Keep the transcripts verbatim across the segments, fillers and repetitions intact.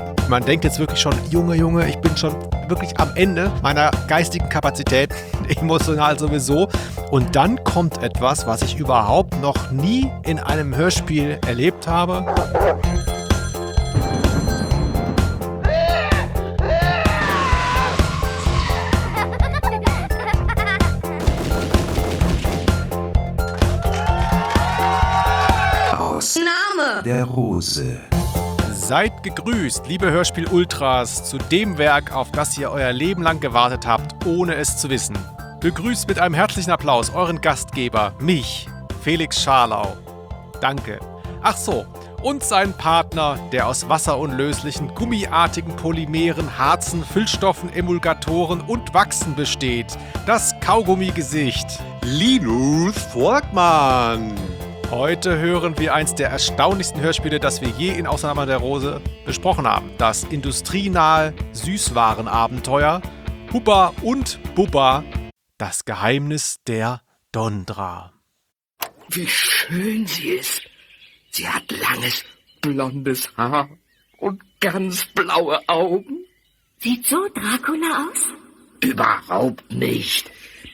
Man denkt jetzt wirklich schon, Junge, Junge, ich bin schon wirklich am Ende meiner geistigen Kapazität, emotional sowieso. Und dann kommt etwas, was ich überhaupt noch nie in einem Hörspiel erlebt habe. Aus Name der Rose. Seid gegrüßt, liebe Hörspiel-Ultras, zu dem Werk, auf das ihr euer Leben lang gewartet habt, ohne es zu wissen. Begrüßt mit einem herzlichen Applaus euren Gastgeber, mich, Felix Scharlau. Danke. Ach so, und seinen Partner, der aus wasserunlöslichen, gummiartigen Polymeren, Harzen, Füllstoffen, Emulgatoren und Wachsen besteht. Das Kaugummi-Gesicht. Linus Volkmann. Heute hören wir eins der erstaunlichsten Hörspiele, das wir je in Ausnahme der Rose besprochen haben. Das industrienahe Süßwarenabenteuer Hubba und Bubba, das Geheimnis der Dondra. Wie schön sie ist. Sie hat langes, blondes Haar und ganz blaue Augen. Sieht so Dracula aus? Überhaupt nicht.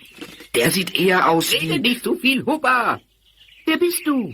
Der sieht eher aus wie... Rede nicht so viel, Hubba. Wer bist du?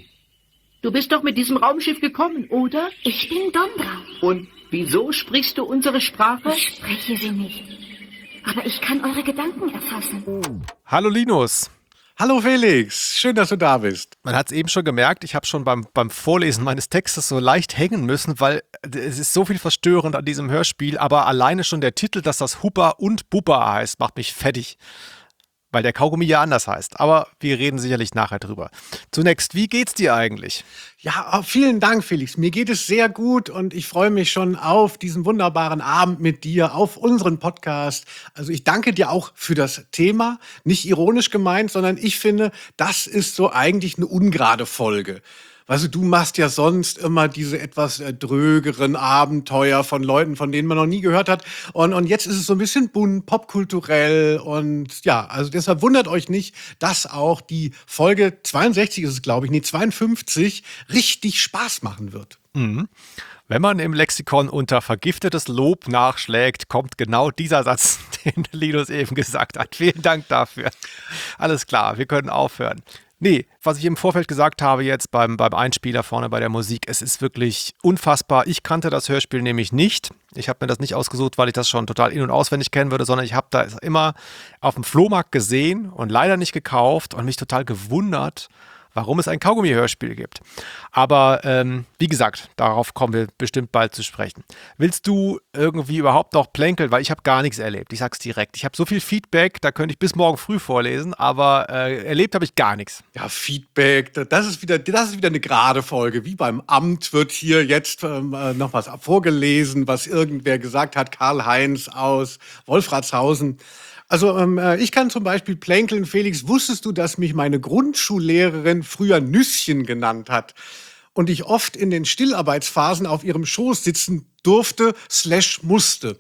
Du bist doch mit diesem Raumschiff gekommen, oder? Ich bin Dondra. Und wieso sprichst du unsere Sprache? Ich spreche sie nicht. Aber ich kann eure Gedanken erfassen. Hallo Linus. Hallo Felix, schön, dass du da bist. Man hat es eben schon gemerkt, ich habe schon beim, beim Vorlesen meines Textes so leicht hängen müssen, weil es ist so viel verstörend an diesem Hörspiel, aber alleine schon der Titel, dass das Hubba und Bubba heißt, macht mich fertig. Weil der Kaugummi ja anders heißt. Aber wir reden sicherlich nachher drüber. Zunächst, wie geht's dir eigentlich? Ja, vielen Dank, Felix. Mir geht es sehr gut und ich freue mich schon auf diesen wunderbaren Abend mit dir, auf unseren Podcast. Also ich danke dir auch für das Thema. Nicht ironisch gemeint, sondern ich finde, das ist so eigentlich eine ungerade Folge. Also du machst ja sonst immer diese etwas äh, drögeren Abenteuer von Leuten, von denen man noch nie gehört hat. Und, und jetzt ist es so ein bisschen bunt, popkulturell. Und ja, also deshalb wundert euch nicht, dass auch die Folge zweiundsechzig ist es, glaube ich, nee, zweiundfünfzig richtig Spaß machen wird. Mhm. Wenn man im Lexikon unter vergiftetes Lob nachschlägt, kommt genau dieser Satz, den Linus eben gesagt hat. Vielen Dank dafür. Alles klar, wir können aufhören. Nee, was ich im Vorfeld gesagt habe jetzt beim, beim Einspieler vorne bei der Musik, es ist wirklich unfassbar. Ich kannte das Hörspiel nämlich nicht. Ich habe mir das nicht ausgesucht, weil ich das schon total in- und auswendig kennen würde, sondern ich habe da immer auf dem Flohmarkt gesehen und leider nicht gekauft und mich total gewundert, warum es ein Kaugummi-Hörspiel gibt. Aber ähm, wie gesagt, darauf kommen wir bestimmt bald zu sprechen. Willst du irgendwie überhaupt noch plänkeln? Weil ich habe gar nichts erlebt. Ich sag's direkt. Ich habe so viel Feedback, da könnte ich bis morgen früh vorlesen, aber äh, erlebt habe ich gar nichts. Ja, Feedback, das ist wieder, das ist wieder eine gerade Folge. Wie beim Amt wird hier jetzt ähm, noch was vorgelesen, was irgendwer gesagt hat. Karl-Heinz aus Wolfratshausen. Also ähm, ich kann zum Beispiel plänkeln. Felix, wusstest du, dass mich meine Grundschullehrerin früher Nüsschen genannt hat? Und ich oft in den Stillarbeitsphasen auf ihrem Schoß sitzen durfte, slash musste.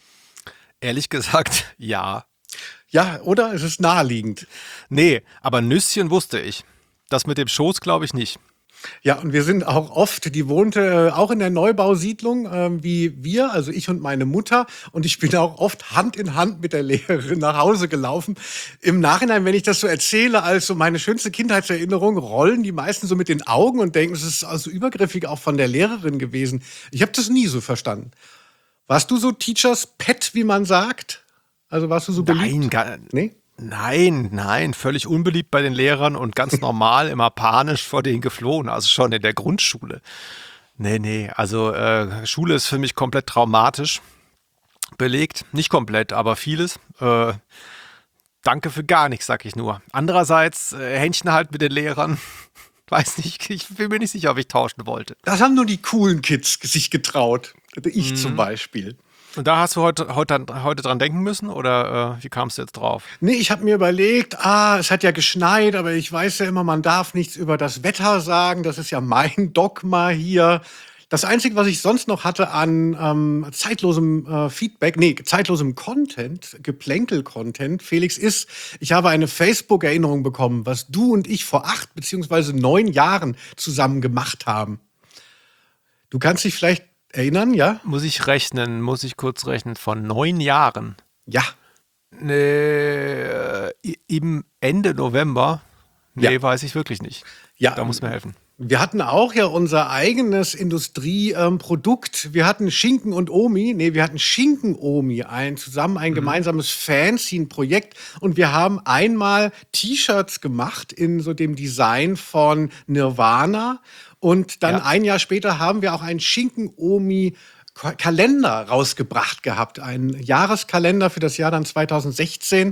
Ehrlich gesagt, ja. Ja, oder? Es ist naheliegend. Nee, aber Nüsschen wusste ich. Das mit dem Schoß glaube ich nicht. Ja, und wir sind auch oft, die wohnte äh, auch in der Neubausiedlung, äh, wie wir, also ich und meine Mutter. Und ich bin auch oft Hand in Hand mit der Lehrerin nach Hause gelaufen. Im Nachhinein, wenn ich das so erzähle, als so meine schönste Kindheitserinnerung, rollen die meisten so mit den Augen und denken, es ist also übergriffig auch von der Lehrerin gewesen. Ich habe das nie so verstanden. Warst du so Teachers Pet, wie man sagt? Also warst du so beliebt? Nein, gar nicht. Nee? Nein, nein, völlig unbeliebt bei den Lehrern und ganz normal immer panisch vor denen geflohen, also schon in der Grundschule. Nee, nee, also äh, Schule ist für mich komplett traumatisch belegt. Nicht komplett, aber vieles. Äh, danke für gar nichts, sag ich nur. Andererseits, äh, Händchen halt mit den Lehrern. Weiß nicht, ich bin mir nicht sicher, ob ich tauschen wollte. Das haben nur die coolen Kids sich getraut. Ich mhm. zum Beispiel. Und da hast du heute, heute, heute dran denken müssen oder äh, wie kamst du jetzt drauf? Nee, ich habe mir überlegt, ah, es hat ja geschneit, aber ich weiß ja immer, man darf nichts über das Wetter sagen. Das ist ja mein Dogma hier. Das Einzige, was ich sonst noch hatte an ähm, zeitlosem äh, Feedback, nee, zeitlosem Content, Geplänkel-Content, Felix, ist, ich habe eine Facebook-Erinnerung bekommen, was du und ich vor acht beziehungsweise neun Jahren zusammen gemacht haben. Du kannst dich vielleicht erinnern, ja? Muss ich rechnen, muss ich kurz rechnen, von neun Jahren. Ja. Nee, im Ende November? Nee, Ja. weiß ich wirklich nicht. Ja, Da muss mir helfen. wir hatten auch ja unser eigenes Industrieprodukt. Ähm, wir hatten Schinken und Omi. Nee, wir hatten Schinken Omi, ein zusammen ein gemeinsames Fanzine-Projekt. Und wir haben einmal T-Shirts gemacht in so dem Design von Nirvana. Und dann Ja. ein Jahr später haben wir auch einen Schinken Omi Kalender rausgebracht gehabt. Einen Jahreskalender für das Jahr dann zweitausendsechzehn.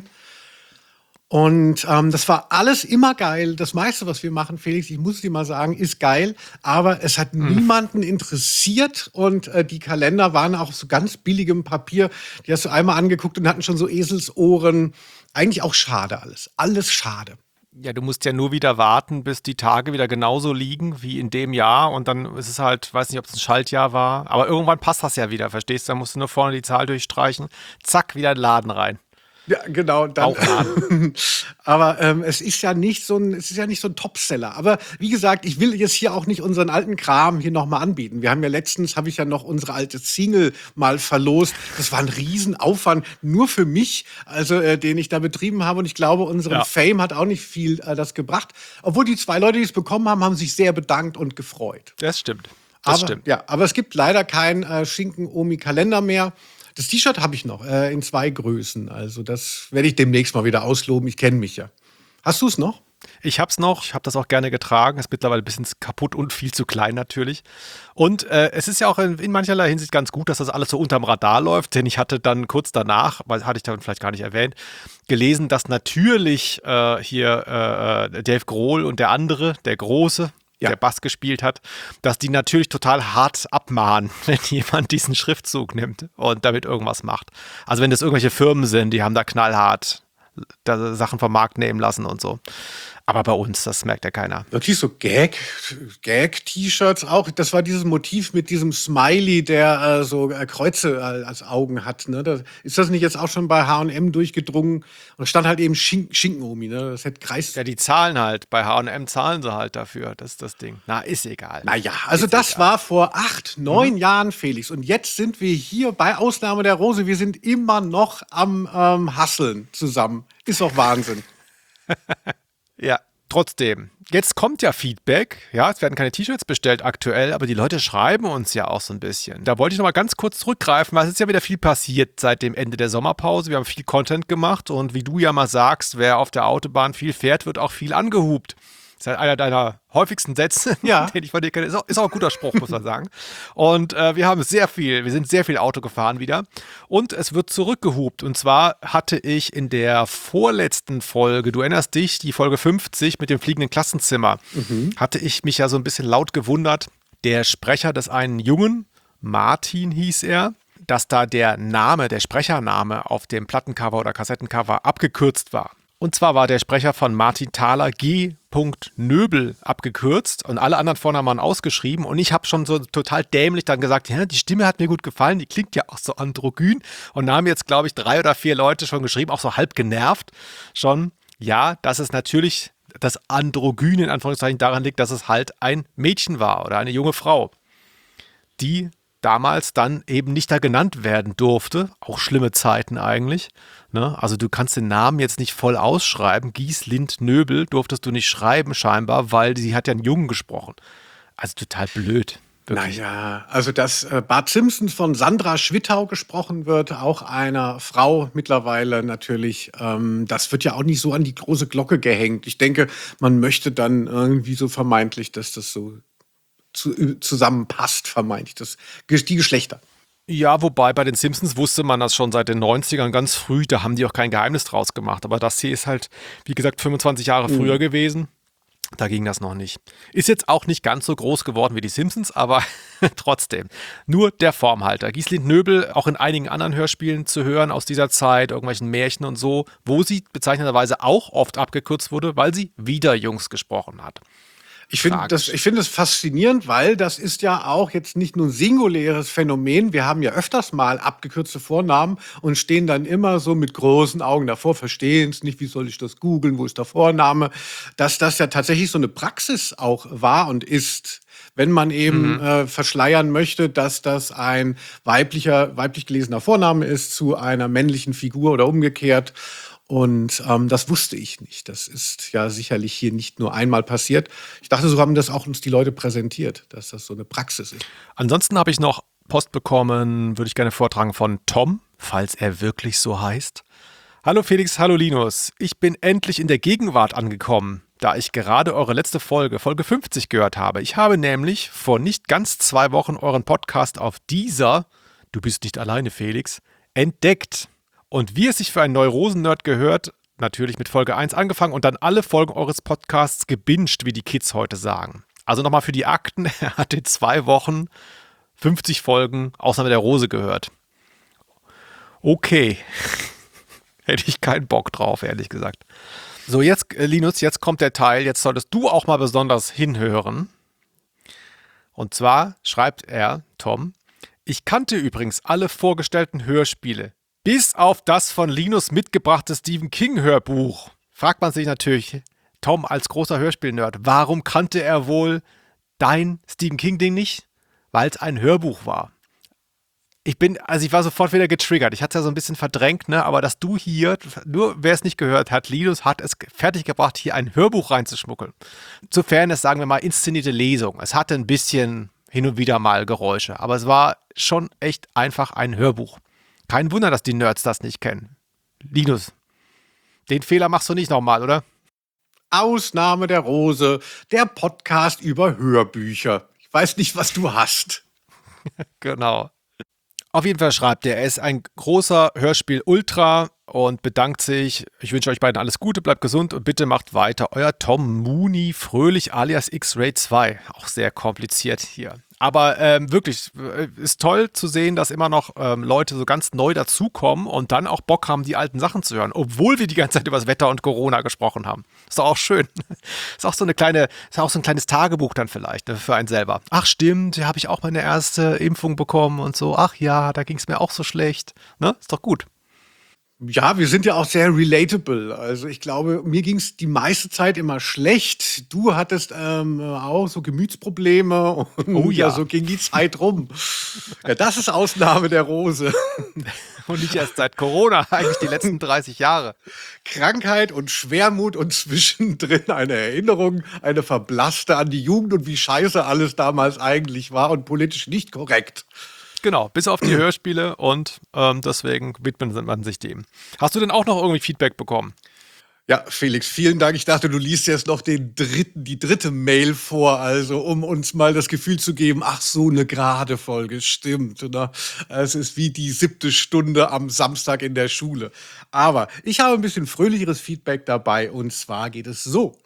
Und ähm, das war alles immer geil. Das meiste, was wir machen, Felix, ich muss dir mal sagen, ist geil. Aber es hat niemanden interessiert. Und äh, die Kalender waren auch so ganz billigem Papier. Die hast du einmal angeguckt und hatten schon so Eselsohren. Eigentlich auch schade alles. Alles schade. Ja, du musst ja nur wieder warten, bis die Tage wieder genauso liegen wie in dem Jahr. Und dann ist es halt, weiß nicht, ob es ein Schaltjahr war. Aber irgendwann passt das ja wieder, verstehst du? Dann musst du nur vorne die Zahl durchstreichen. Zack, wieder in den Laden rein. Ja, genau. Dann, Bauchladen. aber ähm, es ist ja nicht so ein, es ist ja nicht so ein Topseller. Aber wie gesagt, ich will jetzt hier auch nicht unseren alten Kram hier nochmal anbieten. Wir haben ja letztens, habe ich ja noch unsere alte Single mal verlost. Das war ein Riesenaufwand nur für mich, also äh, den ich da betrieben habe. Und ich glaube, unseren Ja. Fame hat auch nicht viel äh, das gebracht. Obwohl die zwei Leute, die es bekommen haben, haben sich sehr bedankt und gefreut. Das stimmt. Das aber, stimmt. Ja, aber es gibt leider keinen äh, Schinken-Omi-Kalender mehr. Das T-Shirt habe ich noch äh, in zwei Größen. Also das werde ich demnächst mal wieder ausloben. Ich kenne mich ja. Hast du es noch? Ich hab's noch, ich habe das auch gerne getragen, ist mittlerweile ein bisschen kaputt und viel zu klein natürlich. Und äh, es ist ja auch in, in mancherlei Hinsicht ganz gut, dass das alles so unterm Radar läuft, denn ich hatte dann kurz danach, weil hatte ich dann vielleicht gar nicht erwähnt, gelesen, dass natürlich äh, hier äh, Dave Grohl und der andere, der Große, Ja. der Bass gespielt hat, dass die natürlich total hart abmahnen, wenn jemand diesen Schriftzug nimmt und damit irgendwas macht. Also wenn das irgendwelche Firmen sind, die haben da knallhart da Sachen vom Markt nehmen lassen und so. Aber bei uns, das merkt ja keiner. Wirklich so Gag, Gag-T-Shirts auch. Das war dieses Motiv mit diesem Smiley, der äh, so äh, Kreuze äh, als Augen hat. Ne? Das, ist das nicht jetzt auch schon bei H und M durchgedrungen? Und es stand halt eben Schink Schinken-Omi. Ne? Das hätte Kreis. Ja, die zahlen halt. Bei H und M zahlen sie halt dafür. Das ist das Ding. Na, ist egal. Naja, also Ist das egal. war vor acht, neun Jahren, Felix. Und jetzt sind wir hier bei Ausnahme der Rose. Wir sind immer noch am ähm, Hasseln zusammen. Ist doch Wahnsinn. Ja, trotzdem. Jetzt kommt ja Feedback. Ja, es werden keine T-Shirts bestellt aktuell, aber die Leute schreiben uns ja auch so ein bisschen. Da wollte ich noch mal ganz kurz zurückgreifen, weil es ist ja wieder viel passiert seit dem Ende der Sommerpause. Wir haben viel Content gemacht und wie du ja mal sagst, wer auf der Autobahn viel fährt, wird auch viel angehupt. Das ist halt einer deiner häufigsten Sätze, Ja. den ich von dir kenne. Ist auch, ist auch ein guter Spruch, muss man sagen. Und äh, wir haben sehr viel, wir sind sehr viel Auto gefahren wieder. Und es wird zurückgehupt. Und zwar hatte ich in der vorletzten Folge, du erinnerst dich, die Folge fünfzig mit dem fliegenden Klassenzimmer, hatte ich mich ja so ein bisschen laut gewundert. Der Sprecher des einen Jungen, Martin hieß er, dass da der Name, der Sprechername auf dem Plattencover oder Kassettencover abgekürzt war. Und zwar war der Sprecher von Martin Thaler G. Nöbel abgekürzt und alle anderen Vornamen waren ausgeschrieben. Und ich habe schon so total dämlich dann gesagt, ja, die Stimme hat mir gut gefallen, die klingt ja auch so androgyn. Und da haben jetzt, glaube ich, drei oder vier Leute schon geschrieben, auch so halb genervt schon. Ja, dass es natürlich das Androgyn in Anführungszeichen daran liegt, dass es halt ein Mädchen war oder eine junge Frau, die damals dann eben nicht da genannt werden durfte. Auch schlimme Zeiten eigentlich. Ne? Also du kannst den Namen jetzt nicht voll ausschreiben. Gieslind Nöbel durftest du nicht schreiben scheinbar, weil sie hat ja einen Jungen gesprochen. Also total blöd. Wirklich. Naja, also dass äh, Bart Simpson von Sandra Schwittau gesprochen wird, auch einer Frau mittlerweile natürlich, ähm, das wird ja auch nicht so an die große Glocke gehängt. Ich denke, man möchte dann irgendwie so vermeintlich, dass das so zu, zusammenpasst, vermeintlich, das, die Geschlechter. Ja, wobei bei den Simpsons wusste man das schon seit den neunzigern ganz früh, da haben die auch kein Geheimnis draus gemacht. Aber das hier ist halt, wie gesagt, fünfundzwanzig Jahre früher Mhm. gewesen. Da ging das noch nicht. Ist jetzt auch nicht ganz so groß geworden wie die Simpsons, aber trotzdem. Nur der Formhalter. Gieslind Nöbel, auch in einigen anderen Hörspielen zu hören aus dieser Zeit, irgendwelchen Märchen und so, wo sie bezeichnenderweise auch oft abgekürzt wurde, weil sie wieder Jungs gesprochen hat. Ich finde Tragisch. das, ich finde es faszinierend, weil das ist ja auch jetzt nicht nur ein singuläres Phänomen. Wir haben ja öfters mal abgekürzte Vornamen und stehen dann immer so mit großen Augen davor, verstehen es nicht, wie soll ich das googeln, wo ist der Vorname? Dass das ja tatsächlich so eine Praxis auch war und ist. wenn man eben Mhm. äh, verschleiern möchte, dass das ein weiblicher, weiblich gelesener Vorname ist zu einer männlichen Figur oder umgekehrt. Und ähm, das wusste ich nicht. Das ist ja sicherlich hier nicht nur einmal passiert. Ich dachte, so haben das auch uns die Leute präsentiert, dass das so eine Praxis ist. Ansonsten habe ich noch Post bekommen, würde ich gerne vortragen, von Tom, falls er wirklich so heißt. Hallo Felix, hallo Linus. Ich bin endlich in der Gegenwart angekommen, da ich gerade eure letzte Folge, Folge fünfzig, gehört habe. Ich habe nämlich vor nicht ganz zwei Wochen euren Podcast auf Deezer, du bist nicht alleine Felix, entdeckt. Und wie es sich für einen Neurosen-Nerd gehört, natürlich mit Folge eins angefangen und dann alle Folgen eures Podcasts gebinged, wie die Kids heute sagen. Also nochmal für die Akten, er hat in zwei Wochen fünfzig Folgen Ausnahme der Rose gehört. Okay. Hätte ich keinen Bock drauf, ehrlich gesagt. So, jetzt, äh, Linus, jetzt kommt der Teil, jetzt solltest du auch mal besonders hinhören. Und zwar schreibt er, Tom, ich kannte übrigens alle vorgestellten Hörspiele, bis auf das von Linus mitgebrachte Stephen King-Hörbuch. Fragt man sich natürlich, Tom als großer Hörspiel-Nerd, warum kannte er wohl dein Stephen King-Ding nicht? Weil es ein Hörbuch war. Ich bin, also ich war sofort wieder getriggert. Ich hatte es ja so ein bisschen verdrängt, ne? Aber dass du hier, nur wer es nicht gehört hat, Linus hat es fertiggebracht, hier ein Hörbuch reinzuschmuggeln. Zu Fairness, sagen wir mal, inszenierte Lesung. Es hatte ein bisschen hin und wieder mal Geräusche, aber es war schon echt einfach ein Hörbuch. Kein Wunder, dass die Nerds das nicht kennen. Linus, den Fehler machst du nicht nochmal, oder? Ausnahme der Rose, der Podcast über Hörbücher. Ich weiß nicht, was du hast. Genau. Auf jeden Fall schreibt er, er ist ein großer Hörspiel-Ultra und bedankt sich. Ich wünsche euch beiden alles Gute, bleibt gesund und bitte macht weiter. Euer Tom Mooney Fröhlich alias X-Ray zwei. Auch sehr kompliziert hier. Aber ähm, wirklich, äh, ist toll zu sehen, dass immer noch ähm, Leute so ganz neu dazukommen und dann auch Bock haben, die alten Sachen zu hören, obwohl wir die ganze Zeit über das Wetter und Corona gesprochen haben. Ist doch auch schön. Ist auch so eine kleine, ist auch so ein kleines Tagebuch dann vielleicht, ne, für einen selber. Ach stimmt, da habe ich auch meine erste Impfung bekommen und so. Ach ja, da ging es mir auch so schlecht. Ne? Ist doch gut. Ja, wir sind ja auch sehr relatable. Also ich glaube, mir ging es die meiste Zeit immer schlecht. Du hattest ähm, auch so Gemütsprobleme und Oh ja. ja, so ging die Zeit rum. Ja, das ist Ausnahme der Rose. Und nicht erst seit Corona, eigentlich die letzten dreißig Jahre. Krankheit und Schwermut und zwischendrin eine Erinnerung, eine verblasste an die Jugend und wie scheiße alles damals eigentlich war und politisch nicht korrekt. Genau, bis auf die Hörspiele und ähm, deswegen widmet man sich dem. Hast du denn auch noch irgendwie Feedback bekommen? Ja, Felix, vielen Dank. Ich dachte, du liest jetzt noch den dritten, die dritte Mail vor, also um uns mal das Gefühl zu geben, ach so, eine gerade Folge, stimmt. Ne? Es ist wie die siebte Stunde am Samstag in der Schule. Aber ich habe ein bisschen fröhlicheres Feedback dabei und zwar geht es so.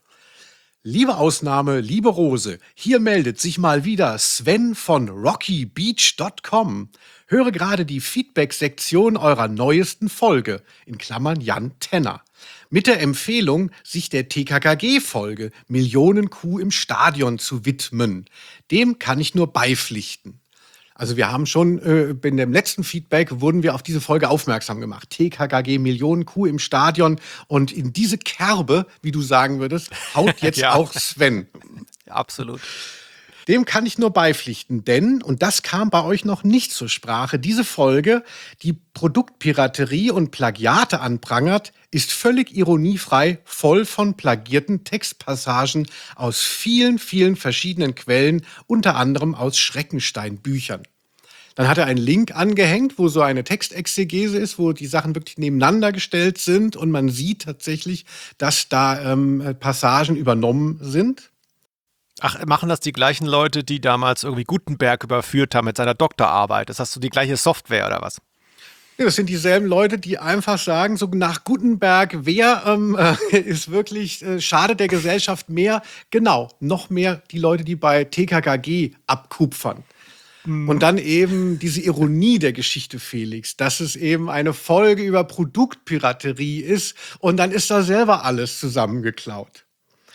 Liebe Ausnahme, liebe Rose, hier meldet sich mal wieder Sven von rocky beach punkt com. Höre gerade die Feedback-Sektion eurer neuesten Folge, in Klammern Jan Tenner, mit der Empfehlung, sich der T K K G-Folge Millionenkuh im Stadion zu widmen. Dem kann ich nur beipflichten. Also wir haben schon, äh, in dem letzten Feedback wurden wir auf diese Folge aufmerksam gemacht. T K K G Millionenkuh im Stadion. Und in diese Kerbe, wie du sagen würdest, haut jetzt Ja. auch Sven. Ja, absolut. Dem kann ich nur beipflichten, denn, und das kam bei euch noch nicht zur Sprache, diese Folge, die Produktpiraterie und Plagiate anprangert, ist völlig ironiefrei, voll von plagierten Textpassagen aus vielen, vielen verschiedenen Quellen, unter anderem aus Schreckenstein-Büchern. Dann hat er einen Link angehängt, wo so eine Textexegese ist, wo die Sachen wirklich nebeneinander gestellt sind und man sieht tatsächlich, dass da ähm, Passagen übernommen sind. Ach, machen das die gleichen Leute, die damals irgendwie Gutenberg überführt haben mit seiner Doktorarbeit? Ist das so die gleiche Software oder was? Ja, das sind dieselben Leute, die einfach sagen, so nach Gutenberg, wer ähm, äh, ist wirklich, äh, schadet der Gesellschaft mehr? Genau, noch mehr die Leute, die bei T K K G abkupfern. Mhm. Und dann eben diese Ironie der Geschichte, Felix, dass es eben eine Folge über Produktpiraterie ist und dann ist da selber alles zusammengeklaut.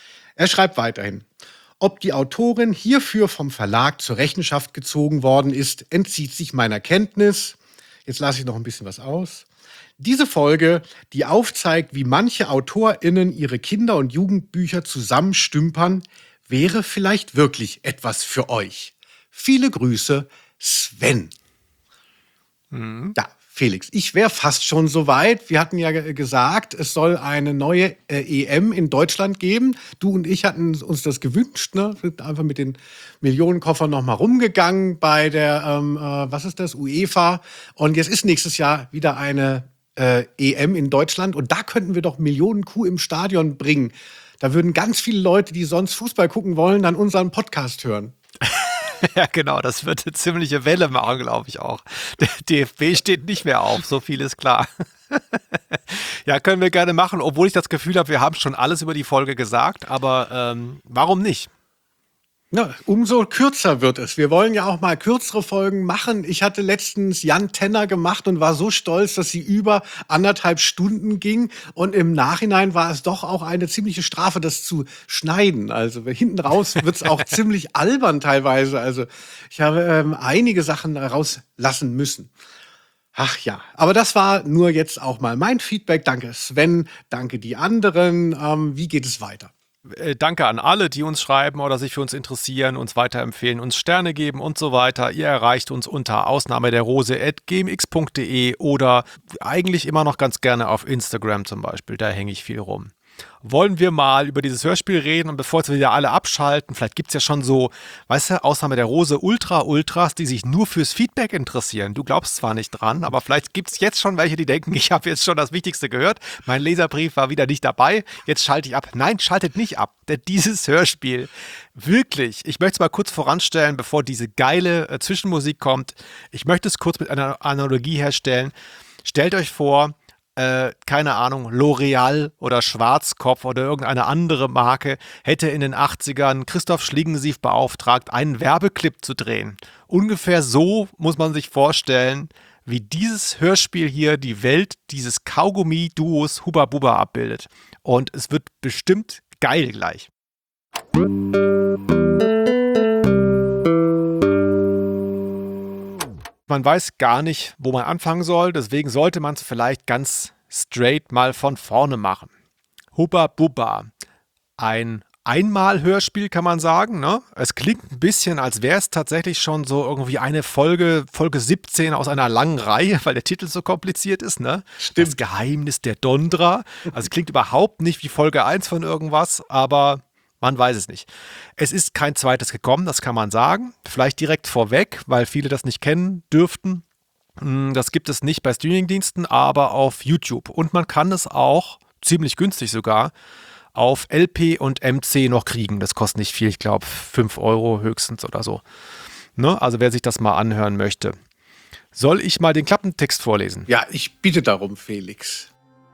Er schreibt weiterhin. Ob die Autorin hierfür vom Verlag zur Rechenschaft gezogen worden ist, entzieht sich meiner Kenntnis. Jetzt lasse ich noch ein bisschen was aus. Diese Folge, die aufzeigt, wie manche AutorInnen ihre Kinder- und Jugendbücher zusammenstümpern, wäre vielleicht wirklich etwas für euch. Viele Grüße, Sven. Mhm. Ja, Felix, ich wäre fast schon soweit. Wir hatten ja g- gesagt, es soll eine neue äh, E M in Deutschland geben. Du und ich hatten uns das gewünscht, ne? Wir sind einfach mit den Millionenkoffern noch mal rumgegangen bei der, ähm, äh, was ist das, UEFA. Und jetzt ist nächstes Jahr wieder eine äh, E M in Deutschland. Und da könnten wir doch Millionen Kuh im Stadion bringen. Da würden ganz viele Leute, die sonst Fußball gucken wollen, dann unseren Podcast hören. Ja, genau, das wird eine ziemliche Welle machen, glaube ich auch. Der D F B steht nicht mehr auf, so viel ist klar. Ja, können wir gerne machen, obwohl ich das Gefühl habe, wir haben schon alles über die Folge gesagt, aber ähm, warum nicht? Ja, umso kürzer wird es. Wir wollen ja auch mal kürzere Folgen machen. Ich hatte letztens Jan Tenner gemacht und war so stolz, dass sie über anderthalb Stunden ging. Und im Nachhinein war es doch auch eine ziemliche Strafe, das zu schneiden. Also hinten raus wird es auch ziemlich albern teilweise. Also ich habe ähm, einige Sachen rauslassen müssen. Ach ja, aber das war nur jetzt auch mal mein Feedback. Danke Sven, danke die anderen. Ähm, wie geht es weiter? Äh, Danke an alle, die uns schreiben oder sich für uns interessieren, uns weiterempfehlen, uns Sterne geben und so weiter. Ihr erreicht uns unter Ausnahme der Rose at gmx punkt de oder eigentlich immer noch ganz gerne auf Instagram zum Beispiel. Da hänge ich viel rum. Wollen wir mal über dieses Hörspiel reden und bevor jetzt wieder alle abschalten, vielleicht gibt es ja schon so, weißt du, Ausnahme der Rose Ultra-Ultras, die sich nur fürs Feedback interessieren. Du glaubst zwar nicht dran, aber vielleicht gibt es jetzt schon welche, die denken, ich habe jetzt schon das Wichtigste gehört, mein Leserbrief war wieder nicht dabei, jetzt schalte ich ab. Nein, schaltet nicht ab, denn dieses Hörspiel, wirklich, ich möchte es mal kurz voranstellen, bevor diese geile äh, Zwischenmusik kommt, ich möchte es kurz mit einer Analogie herstellen. Stellt euch vor, Äh, keine Ahnung, L'Oreal oder Schwarzkopf oder irgendeine andere Marke hätte in den achtzigern Christoph Schlingensief beauftragt, einen Werbeclip zu drehen. Ungefähr so muss man sich vorstellen, wie dieses Hörspiel hier die Welt dieses Kaugummi-Duos Hubba Bubba abbildet. Und es wird bestimmt geil gleich. Man weiß gar nicht, wo man anfangen soll, deswegen sollte man es vielleicht ganz straight mal von vorne machen. Hubba Bubba. Ein Einmal-Hörspiel kann man sagen, ne? Es klingt ein bisschen, als wäre es tatsächlich schon so irgendwie eine Folge, Folge siebzehn aus einer langen Reihe, weil der Titel so kompliziert ist, ne? Stimmt. Das Geheimnis der Dondra. Also es klingt überhaupt nicht wie Folge eins von irgendwas, aber man weiß es nicht. Es ist kein zweites gekommen, das kann man sagen. Vielleicht direkt vorweg, weil viele das nicht kennen dürften. Das gibt es nicht bei Streamingdiensten, aber auf YouTube. Und man kann es auch, ziemlich günstig sogar, auf L P und M C noch kriegen. Das kostet nicht viel, ich glaube fünf Euro höchstens oder so. Ne? Also wer sich das mal anhören möchte. Soll ich mal den Klappentext vorlesen? Ja, ich bitte darum, Felix.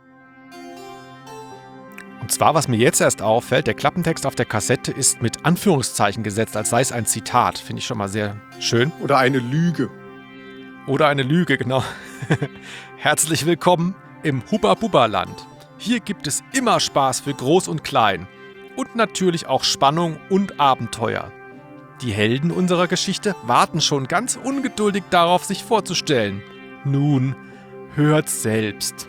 Und zwar, was mir jetzt erst auffällt, der Klappentext auf der Kassette ist mit Anführungszeichen gesetzt, als sei es ein Zitat. Finde ich schon mal sehr schön. Oder eine Lüge. Oder eine Lüge, genau. Herzlich willkommen im Hubba-Bubba-Land. Hier gibt es immer Spaß für Groß und Klein. Und natürlich auch Spannung und Abenteuer. Die Helden unserer Geschichte warten schon ganz ungeduldig darauf, sich vorzustellen. Nun, hört selbst.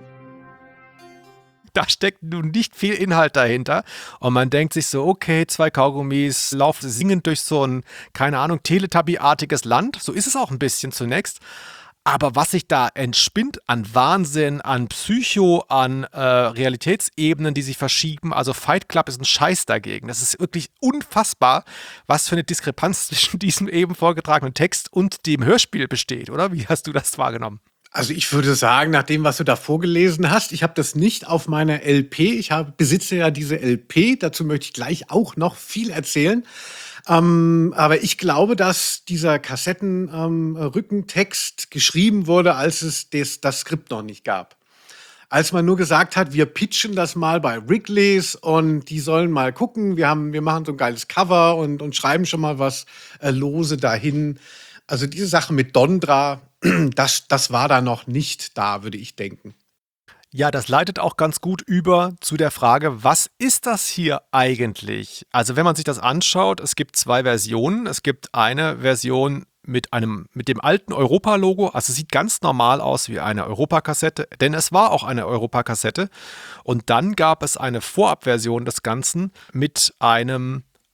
Da steckt nun nicht viel Inhalt dahinter und man denkt sich so, okay, zwei Kaugummis laufen singend durch so ein, keine Ahnung, Teletubby-artiges Land. So ist es auch ein bisschen zunächst. Aber was sich da entspinnt an Wahnsinn, an Psycho, an äh, Realitätsebenen, die sich verschieben, also Fight Club ist ein Scheiß dagegen. Das ist wirklich unfassbar, was für eine Diskrepanz zwischen diesem eben vorgetragenen Text und dem Hörspiel besteht, oder? Wie hast du das wahrgenommen? Also ich würde sagen, nach dem, was du da vorgelesen hast, ich habe das nicht auf meiner L P. Ich habe, besitze ja diese L P. Dazu möchte ich gleich auch noch viel erzählen. Ähm, aber ich glaube, dass dieser Kassettenrückentext ähm, geschrieben wurde, als es des, das Skript noch nicht gab. Als man nur gesagt hat, wir pitchen das mal bei Wrigley's und die sollen mal gucken, wir, haben, wir machen so ein geiles Cover und, und schreiben schon mal was äh, lose dahin. Also diese Sache mit Dondra, das, das war da noch nicht da, würde ich denken. Ja, das leitet auch ganz gut über zu der Frage, was ist das hier eigentlich? Also wenn man sich das anschaut, es gibt zwei Versionen. Es gibt eine Version mit einem mit dem alten Europa-Logo. Also es sieht ganz normal aus wie eine Europa-Kassette, denn es war auch eine Europa-Kassette. Und dann gab es eine Vorabversion des Ganzen mit einem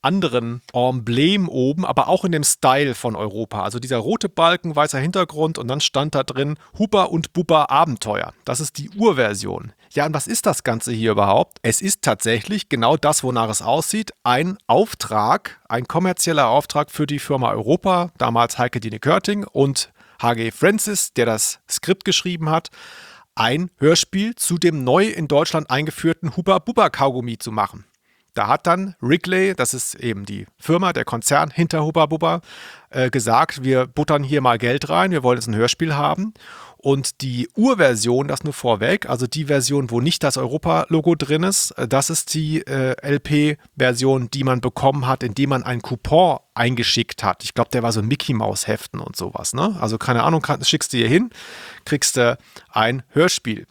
anderen Emblem oben, aber auch in dem Style von Europa. Also dieser rote Balken, weißer Hintergrund und dann stand da drin Hubba und Bubba Abenteuer. Das ist die Urversion. Ja, und was ist das Ganze hier überhaupt? Es ist tatsächlich genau das, wonach es aussieht. Ein Auftrag, ein kommerzieller Auftrag für die Firma Europa, damals Heike Dine Körting und H G Francis, der das Skript geschrieben hat, ein Hörspiel zu dem neu in Deutschland eingeführten Hubba Bubba Kaugummi zu machen. Da hat dann Wrigley, das ist eben die Firma, der Konzern hinter Hubba Bubba, äh, gesagt, wir buttern hier mal Geld rein, wir wollen jetzt ein Hörspiel haben. Und die Urversion, das nur vorweg, also die Version, wo nicht das Europa-Logo drin ist, das ist die äh, L P-Version, die man bekommen hat, indem man einen Coupon eingeschickt hat. Ich glaube, der war so Mickey-Maus-Heften und sowas. Ne? Also keine Ahnung, kann, schickst du hier hin, kriegst du ein Hörspiel.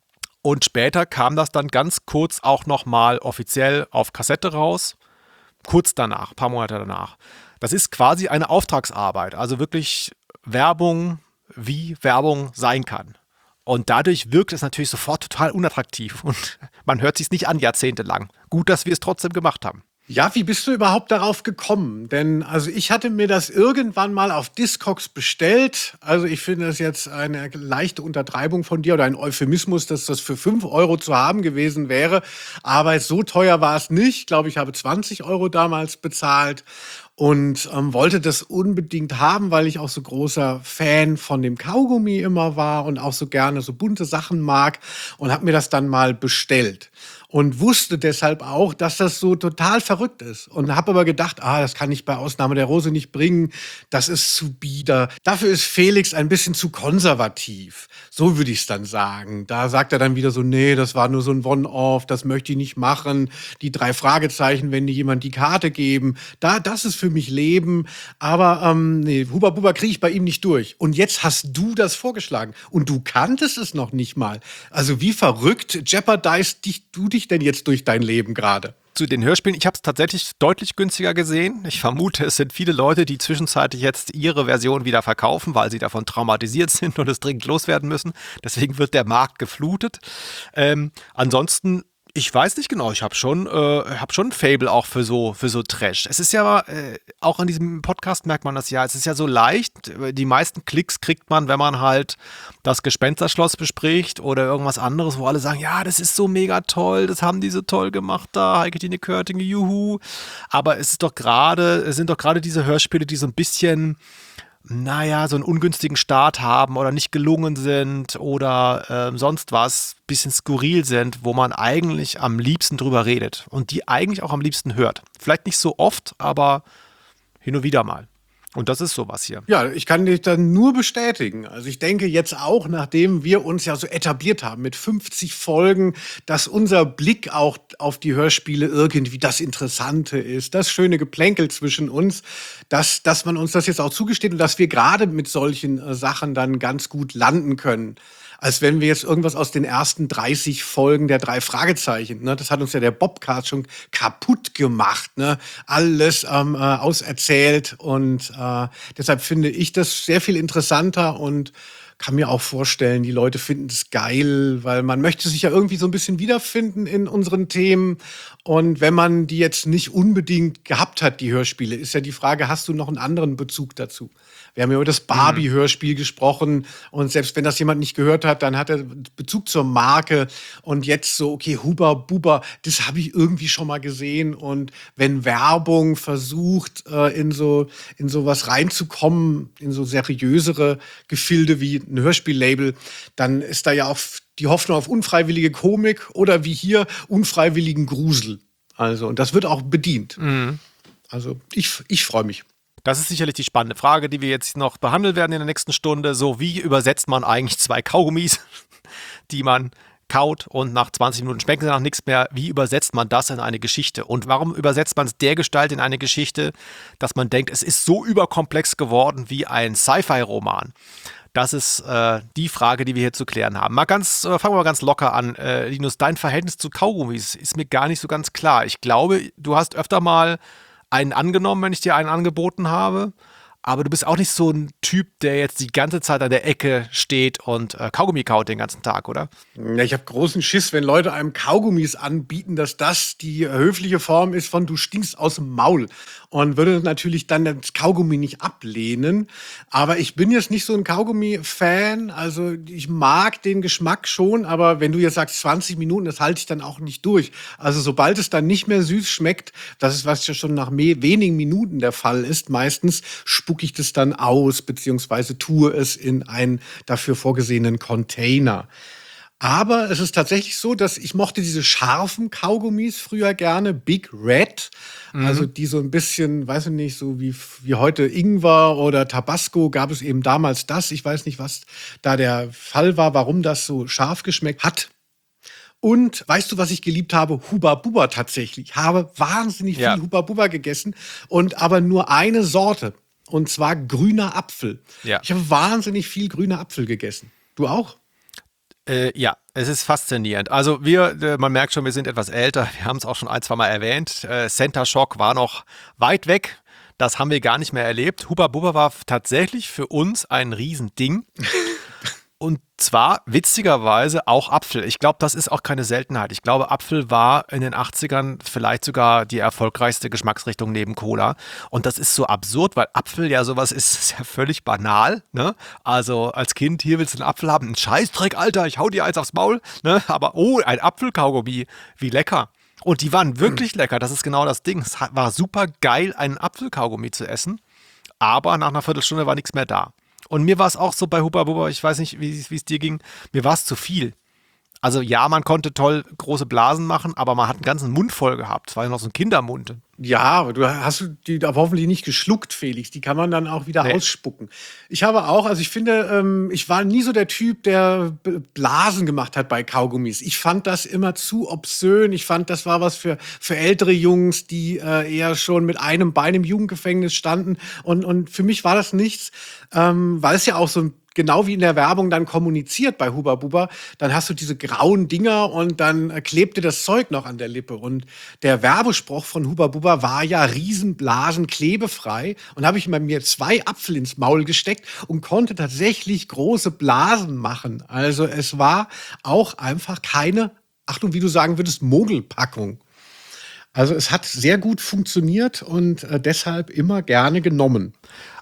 Und später kam das dann ganz kurz auch nochmal offiziell auf Kassette raus. Kurz danach, ein paar Monate danach. Das ist quasi eine Auftragsarbeit, also wirklich Werbung, wie Werbung sein kann. Und dadurch wirkt es natürlich sofort total unattraktiv und man hört sich nicht an jahrzehntelang. Gut, dass wir es trotzdem gemacht haben. Ja, wie bist du überhaupt darauf gekommen? Denn also ich hatte mir das irgendwann mal auf Discogs bestellt. Also ich finde das jetzt eine leichte Untertreibung von dir oder ein Euphemismus, dass das für fünf Euro zu haben gewesen wäre. Aber so teuer war es nicht. Ich glaube, ich habe zwanzig Euro damals bezahlt. Und ähm, wollte das unbedingt haben, weil ich auch so großer Fan von dem Kaugummi immer war und auch so gerne so bunte Sachen mag und habe mir das dann mal bestellt. Und wusste deshalb auch, dass das so total verrückt ist. Und habe aber gedacht, ah, das kann ich bei Ausnahme der Rose nicht bringen. Das ist zu bieder. Dafür ist Felix ein bisschen zu konservativ. So würde ich es dann sagen. Da sagt er dann wieder so, nee, das war nur so ein One-Off, das möchte ich nicht machen. Die drei Fragezeichen, wenn die jemand die Karte geben, da, das ist für mich Leben. Aber ähm, nee, Hubba Bubba kriege ich bei ihm nicht durch. Und jetzt hast du das vorgeschlagen. Und du kanntest es noch nicht mal. Also wie verrückt jeopardized dich, du dich denn jetzt durch dein Leben gerade? Zu den Hörspielen, ich habe es tatsächlich deutlich günstiger gesehen. Ich vermute, es sind viele Leute, die zwischenzeitlich jetzt ihre Version wieder verkaufen, weil sie davon traumatisiert sind und es dringend loswerden müssen. Deswegen wird der Markt geflutet. Ähm, ansonsten, ich weiß nicht genau, ich habe schon, äh, hab schon ein Faible auch für so, für so Trash. Es ist ja, äh, auch in diesem Podcast merkt man das ja, es ist ja so leicht, die meisten Klicks kriegt man, wenn man halt das Gespensterschloss bespricht oder irgendwas anderes, wo alle sagen, ja, das ist so mega toll, das haben die so toll gemacht da, Heike Dine Körting, juhu. Aber es ist doch gerade, es sind doch gerade diese Hörspiele, die so ein bisschen, naja, so einen ungünstigen Start haben oder nicht gelungen sind oder äh, sonst was, bisschen skurril sind, wo man eigentlich am liebsten drüber redet und die eigentlich auch am liebsten hört. Vielleicht nicht so oft, aber hin und wieder mal. Und das ist sowas hier. Ja, ich kann dich dann nur bestätigen. Also ich denke jetzt auch, nachdem wir uns ja so etabliert haben mit fünfzig Folgen, dass unser Blick auch auf die Hörspiele irgendwie das Interessante ist, das schöne Geplänkel zwischen uns, dass, dass man uns das jetzt auch zugesteht und dass wir gerade mit solchen äh, Sachen dann ganz gut landen können. Als wenn wir jetzt irgendwas aus den ersten dreißig Folgen der drei Fragezeichen, ne, das hat uns ja der Bobcast schon kaputt gemacht, ne, alles ähm, äh, auserzählt und äh, deshalb finde ich das sehr viel interessanter und kann mir auch vorstellen, die Leute finden es geil, weil man möchte sich ja irgendwie so ein bisschen wiederfinden in unseren Themen. Und wenn man die jetzt nicht unbedingt gehabt hat, die Hörspiele, ist ja die Frage, hast du noch einen anderen Bezug dazu? Wir haben ja über das Barbie-Hörspiel gesprochen und selbst wenn das jemand nicht gehört hat, dann hat er Bezug zur Marke und jetzt so, okay, Hubba Bubba, das habe ich irgendwie schon mal gesehen und wenn Werbung versucht, in so in sowas reinzukommen, in so seriösere Gefilde wie ein Hörspiellabel, dann ist da ja auch die Hoffnung auf unfreiwillige Komik oder wie hier unfreiwilligen Grusel. Also, und das wird auch bedient. Mhm. Also, ich, ich freue mich. Das ist sicherlich die spannende Frage, die wir jetzt noch behandeln werden in der nächsten Stunde. So, wie übersetzt man eigentlich zwei Kaugummis, die man kaut und nach zwanzig Minuten schmecken sie nach nichts mehr. Wie übersetzt man das in eine Geschichte? Und warum übersetzt man es dergestalt in eine Geschichte, dass man denkt, es ist so überkomplex geworden wie ein Sci-Fi-Roman? Das ist äh, die Frage, die wir hier zu klären haben. Mal ganz, äh, fangen wir mal ganz locker an. Äh, Linus, dein Verhältnis zu Kaugummis ist mir gar nicht so ganz klar. Ich glaube, du hast öfter mal einen angenommen, wenn ich dir einen angeboten habe. aber du bist auch nicht so ein Typ, der jetzt die ganze Zeit an der Ecke steht und äh, Kaugummi kaut den ganzen Tag, oder? Ja, ich habe großen Schiss, wenn Leute einem Kaugummis anbieten, dass das die höfliche Form ist von du stinkst aus dem Maul und würde natürlich dann das Kaugummi nicht ablehnen. Aber ich bin jetzt nicht so ein Kaugummi-Fan, also ich mag den Geschmack schon, aber wenn du jetzt sagst zwanzig Minuten, das halte ich dann auch nicht durch. Also sobald es dann nicht mehr süß schmeckt, das ist was ja schon nach me- wenigen Minuten der Fall ist, meistens spucke ich das dann aus, beziehungsweise tue es in einen dafür vorgesehenen Container. Aber es ist tatsächlich so, dass ich mochte diese scharfen Kaugummis früher gerne, Big Red, also die so ein bisschen, weiß ich nicht, so wie, wie heute Ingwer oder Tabasco, gab es eben damals das. Ich weiß nicht, was da der Fall war, warum das so scharf geschmeckt hat. Und weißt du, was ich geliebt habe? Huba Buba tatsächlich. Ich habe wahnsinnig Ja. viel Huba Buba gegessen und aber nur eine Sorte. Und zwar grüner Apfel. Ja. Ich habe wahnsinnig viel grüner Apfel gegessen. Du auch? Äh, ja, es ist faszinierend. Also wir, äh, man merkt schon, wir sind etwas älter. Wir haben es auch schon ein, zwei Mal erwähnt. Äh, Center Shock war noch weit weg. Das haben wir gar nicht mehr erlebt. Huba Buba war tatsächlich für uns ein Riesending. Und zwar witzigerweise auch Apfel. Ich glaube, das ist auch keine Seltenheit. Ich glaube, Apfel war in den achtzigern vielleicht sogar die erfolgreichste Geschmacksrichtung neben Cola. Und das ist so absurd, weil Apfel ja sowas ist, ist ja völlig banal. Ne? Also als Kind, hier willst du einen Apfel haben. Ein Scheißdreck, Alter, ich hau dir eins aufs Maul. Ne? Aber oh, ein Apfelkaugummi, wie lecker. Und die waren wirklich lecker. Das ist genau das Ding. Es hat- war super geil, einen Apfelkaugummi zu essen. Aber nach einer Viertelstunde war nichts mehr da. Und mir war es auch so bei Huba Buba, ich weiß nicht, wie wie es dir ging, mir war es zu viel. Also ja, man konnte toll große Blasen machen, aber man hat einen ganzen Mund voll gehabt. Es war ja noch so ein Kindermund. Ja, aber du hast du die aber hoffentlich nicht geschluckt, Felix. Die kann man dann auch wieder Nee. ausspucken. Ich habe auch, also ich finde, ähm, ich war nie so der Typ, der B- Blasen gemacht hat bei Kaugummis. Ich fand das immer zu obszön. Ich fand, das war was für, für ältere Jungs, die äh, eher schon mit einem Bein im Jugendgefängnis standen. Und, und für mich war das nichts, ähm, weil es ja auch so ein genau wie in der Werbung dann kommuniziert bei Huba Buba, dann hast du diese grauen Dinger und dann äh, klebt dir das Zeug noch an der Lippe. Und der Werbespruch von Huba Buba war ja Riesenblasen klebefrei. Und habe ich mal mir zwei Apfel ins Maul gesteckt und konnte tatsächlich große Blasen machen. Also es war auch einfach keine, Achtung, wie du sagen würdest, Mogelpackung. Also es hat sehr gut funktioniert und äh, deshalb immer gerne genommen.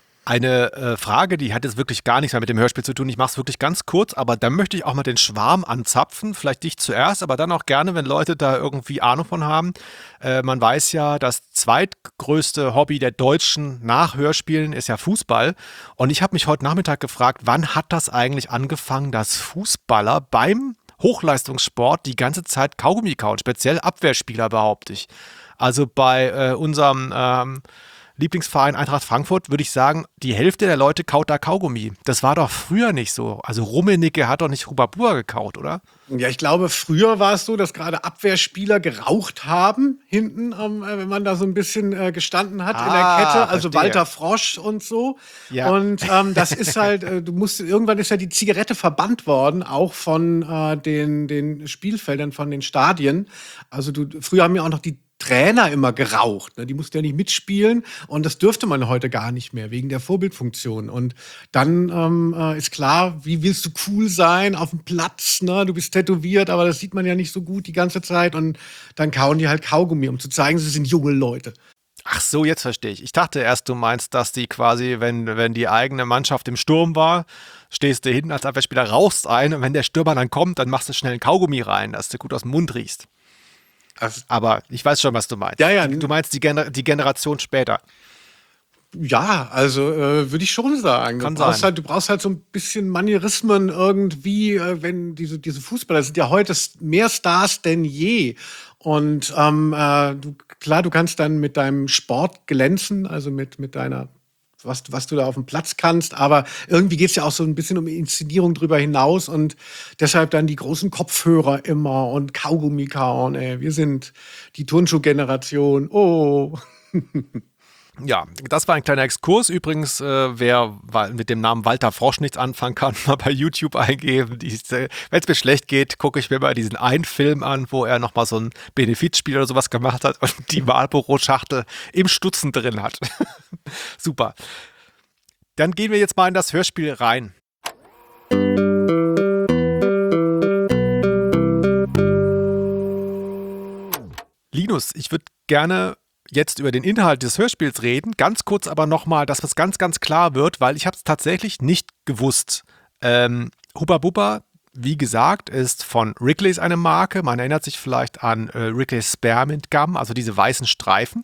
Eine äh, Frage, die hat jetzt wirklich gar nichts mehr mit dem Hörspiel zu tun. Ich mache es wirklich ganz kurz, aber dann möchte ich auch mal den Schwarm anzapfen. Vielleicht dich zuerst, aber dann auch gerne, wenn Leute da irgendwie Ahnung von haben. Äh, man weiß ja, das zweitgrößte Hobby der Deutschen nach Hörspielen ist ja Fußball. Und ich habe mich heute Nachmittag gefragt, wann hat das eigentlich angefangen, dass Fußballer beim Hochleistungssport die ganze Zeit Kaugummi kauen, speziell Abwehrspieler, behaupte ich. Also bei äh, unserem ähm, Lieblingsverein Eintracht Frankfurt würde ich sagen, die Hälfte der Leute kaut da Kaugummi. Das war doch früher nicht so. Also Rummenigge hat doch nicht Huba Buba gekaut, oder? Ja, ich glaube, früher war es so, dass gerade Abwehrspieler geraucht haben, hinten, ähm, äh, wenn man da so ein bisschen äh, gestanden hat in der Ah, Kette. Also verstehe. Walter Frosch und so. Ja. Und ähm, das ist halt, äh, du musst, irgendwann ist ja die Zigarette verbannt worden, auch von äh, den, den Spielfeldern, von den Stadien. Also du, früher haben ja auch noch die Trainer immer geraucht. Ne? Die mussten ja nicht mitspielen und das dürfte man heute gar nicht mehr wegen der Vorbildfunktion. Und dann ähm, äh, ist klar, wie willst du cool sein auf dem Platz? Ne? Du bist tätowiert, aber das sieht man ja nicht so gut die ganze Zeit. Und dann kauen die halt Kaugummi, um zu zeigen, sie sind junge Leute. Ach so, jetzt verstehe ich. Ich dachte erst, du meinst, dass die quasi, wenn, wenn die eigene Mannschaft im Sturm war, stehst du hinten als Abwehrspieler, rauchst ein und wenn der Stürmer dann kommt, dann machst du schnell einen Kaugummi rein, dass du gut aus dem Mund riechst. Also, Aber ich weiß schon, was du meinst. Ja, ja. Du meinst die, Gener die Generation später. ja, also äh, würde ich schon sagen. Kann du, brauchst sein. halt, du brauchst halt so ein bisschen Manierismen irgendwie, äh, wenn diese, diese Fußballer sind ja heute s- mehr Stars denn je. Und ähm, äh, du, klar, du kannst dann mit deinem Sport glänzen, also mit, mit deiner, was, was du da auf dem Platz kannst, aber irgendwie geht es ja auch so ein bisschen um Inszenierung drüber hinaus und deshalb dann die großen Kopfhörer immer und Kaugummi kauen, ey. Wir sind die Turnschuh-Generation. Oh. Ja, das war ein kleiner Exkurs. Übrigens, äh, wer wa- mit dem Namen Walter Frosch nichts anfangen kann, mal bei YouTube eingeben. Wenn es mir schlecht geht, gucke ich mir mal diesen einen Film an, wo er nochmal so ein Benefizspiel oder sowas gemacht hat und die Marlboro-Schachtel im Stutzen drin hat. Super. Dann gehen wir jetzt mal in das Hörspiel rein. Linus, ich würde gerne jetzt über den Inhalt des Hörspiels reden. Ganz kurz aber nochmal, dass es ganz, ganz klar wird, weil ich habe es tatsächlich nicht gewusst. Ähm, Hubba Bubba, wie gesagt, ist von Wrigley's eine Marke. Man erinnert sich vielleicht an äh, Wrigley's Spearmint Gum, also diese weißen Streifen,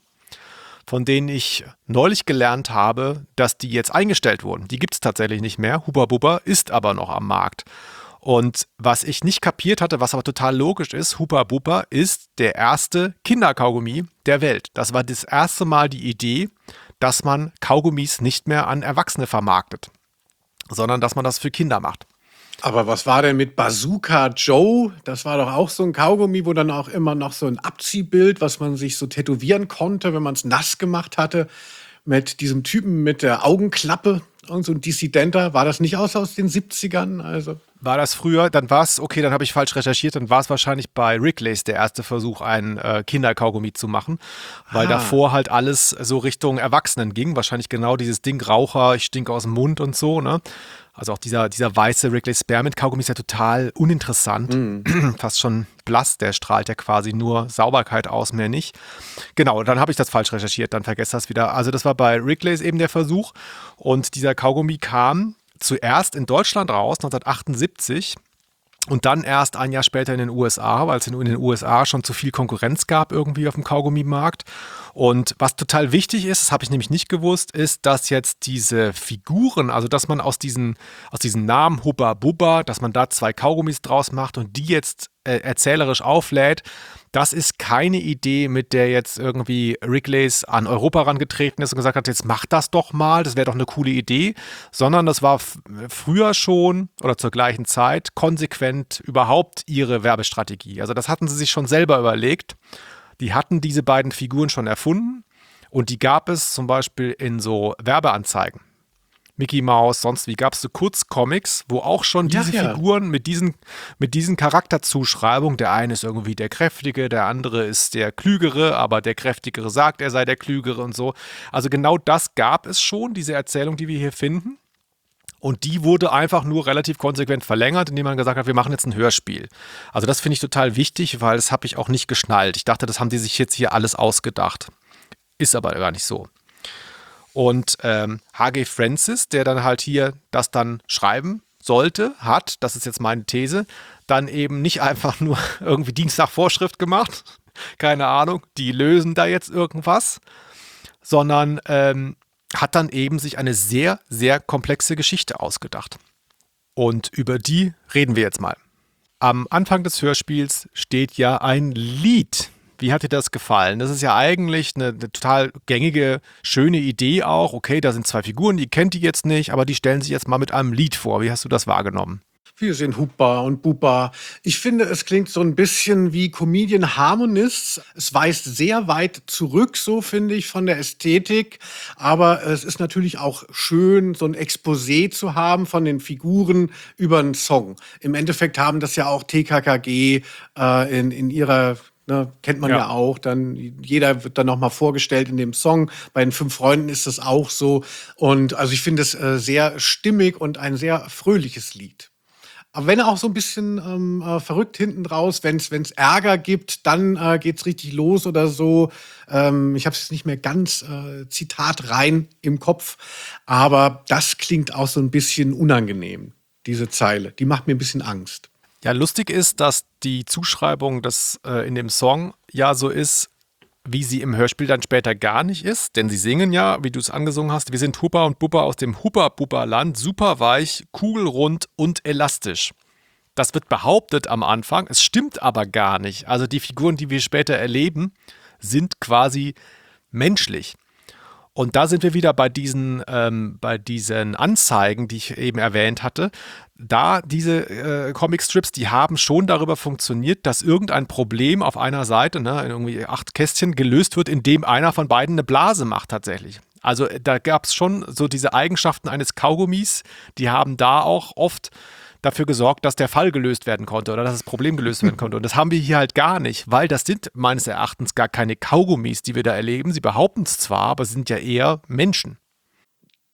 von denen ich neulich gelernt habe, dass die jetzt eingestellt wurden. Die gibt es tatsächlich nicht mehr. Hubba Bubba ist aber noch am Markt. Und was ich nicht kapiert hatte, was aber total logisch ist, Hubba Bubba ist der erste Kinderkaugummi der Welt. Das war das erste Mal die Idee, dass man Kaugummis nicht mehr an Erwachsene vermarktet, sondern dass man das für Kinder macht. Aber was war denn mit Bazooka Joe? Das war doch auch so ein Kaugummi, wo dann auch immer noch so ein Abziehbild, was man sich so tätowieren konnte, wenn man es nass gemacht hatte, mit diesem Typen mit der Augenklappe. Irgend so ein Dissidenter. War das nicht aus, aus den siebzigern? Also War das früher? Dann war es, okay, dann habe ich falsch recherchiert, dann war es wahrscheinlich bei Wrigley's der erste Versuch, einen äh, Kinderkaugummi zu machen, weil Ah. davor halt alles so Richtung Erwachsenen ging. Wahrscheinlich genau dieses Ding, Raucher, ich stinke aus dem Mund und so, ne? Also auch dieser, dieser weiße Wrigley's Spearmint Kaugummi ist ja total uninteressant, fast schon blass, der strahlt ja quasi nur Sauberkeit aus, mehr nicht. Genau, dann habe ich das falsch recherchiert, dann vergesst das wieder. Also das war bei Wrigley's eben der Versuch und dieser Kaugummi kam zuerst in Deutschland raus, neunzehnhundertachtundsiebzig, und dann erst ein Jahr später in den U S A, weil es in den U S A schon zu viel Konkurrenz gab irgendwie auf dem Kaugummimarkt. Und was total wichtig ist, das habe ich nämlich nicht gewusst, ist, dass jetzt diese Figuren, also dass man aus diesen, aus diesen Namen Hubba Bubba, dass man da zwei Kaugummis draus macht und die jetzt äh, erzählerisch auflädt, das ist keine Idee, mit der jetzt irgendwie Wrigley's an Europa herangetreten ist und gesagt hat, jetzt mach das doch mal, das wäre doch eine coole Idee, sondern das war f- früher schon oder zur gleichen Zeit konsequent überhaupt ihre Werbestrategie. Also das hatten sie sich schon selber überlegt. Die hatten diese beiden Figuren schon erfunden und die gab es zum Beispiel in so Werbeanzeigen. Mickey Mouse, sonst wie gab es so Kurzcomics, wo auch schon Ja, diese ja. Figuren mit diesen, mit diesen Charakterzuschreibungen, der eine ist irgendwie der Kräftige, der andere ist der Klügere, aber der Kräftigere sagt, er sei der Klügere und so. Also genau das gab es schon, diese Erzählung, die wir hier finden. Und die wurde einfach nur relativ konsequent verlängert, indem man gesagt hat, wir machen jetzt ein Hörspiel. Also das finde ich total wichtig, weil das habe ich auch nicht geschnallt. Ich dachte, das haben die sich jetzt hier alles ausgedacht. Ist aber gar nicht so. Und ähm, H G Francis, der dann halt hier das dann schreiben sollte, hat, das ist jetzt meine These, dann eben nicht einfach nur irgendwie Dienst nach Vorschrift gemacht, keine Ahnung, die lösen da jetzt irgendwas, sondern ähm, hat dann eben sich eine sehr, sehr komplexe Geschichte ausgedacht. Und über die reden wir jetzt mal. Am Anfang des Hörspiels steht ja ein Lied. Wie hat dir das gefallen? Das ist ja eigentlich eine, eine total gängige, schöne Idee auch. Okay, da sind zwei Figuren, die kennt die jetzt nicht, aber die stellen sich jetzt mal mit einem Lied vor. Wie hast du das wahrgenommen? Wir sind Hubba und Bubba. Ich finde, es klingt so ein bisschen wie Comedian Harmonists. Es weist sehr weit zurück, so finde ich, von der Ästhetik. Aber es ist natürlich auch schön, so ein Exposé zu haben von den Figuren über einen Song. Im Endeffekt haben das ja auch T K K G äh, in, in ihrer... Ne, kennt man ja. ja auch, dann jeder wird dann nochmal vorgestellt in dem Song. Bei den fünf Freunden ist das auch so. Und also ich finde es äh, sehr stimmig und ein sehr fröhliches Lied. Aber wenn auch so ein bisschen ähm, äh, verrückt hinten draus, wenn es Ärger gibt, dann äh, geht's richtig los oder so. Ähm, ich habe es jetzt nicht mehr ganz äh, Zitat rein im Kopf, aber das klingt auch so ein bisschen unangenehm, diese Zeile. Die macht mir ein bisschen Angst. Ja, lustig ist, dass die Zuschreibung des, äh, in dem Song ja so ist, wie sie im Hörspiel dann später gar nicht ist. Denn sie singen ja, wie du es angesungen hast, wir sind Hubba und Bubba aus dem Hubba-Bubba-Land, super weich, kugelrund und elastisch. Das wird behauptet am Anfang, es stimmt aber gar nicht. Also die Figuren, die wir später erleben, sind quasi menschlich. Und da sind wir wieder bei diesen, ähm, bei diesen Anzeigen, die ich eben erwähnt hatte. Da diese äh, Comicstrips, die haben schon darüber funktioniert, dass irgendein Problem auf einer Seite, ne, in irgendwie acht Kästchen, gelöst wird, indem einer von beiden eine Blase macht tatsächlich. Also da gab es schon so diese Eigenschaften eines Kaugummis, die haben da auch oft dafür gesorgt, dass der Fall gelöst werden konnte oder dass das Problem gelöst werden konnte. Und das haben wir hier halt gar nicht, weil das sind meines Erachtens gar keine Kaugummis, die wir da erleben. Sie behaupten es zwar, aber sie sind ja eher Menschen.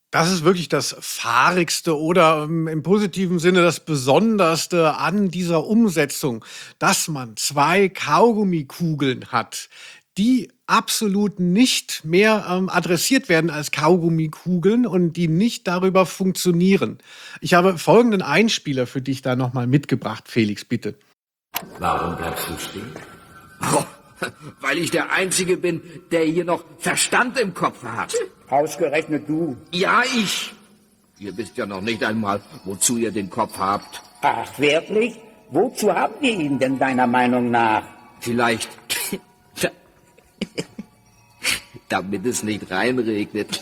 Das ist wirklich das Fahrigste oder ähm, im positiven Sinne das Besonderste an dieser Umsetzung, dass man zwei Kaugummikugeln hat, die absolut nicht mehr ähm, adressiert werden als Kaugummikugeln und die nicht darüber funktionieren. Ich habe folgenden Einspieler für dich da nochmal mitgebracht, Felix, bitte. Warum bleibst du stehen? Oh, weil ich der Einzige bin, der hier noch Verstand im Kopf hat. Ausgerechnet du. Ja, ich. Ihr wisst ja noch nicht einmal, wozu ihr den Kopf habt. Ach, wirklich? Wozu haben wir ihn denn deiner Meinung nach? Vielleicht, damit es nicht reinregnet.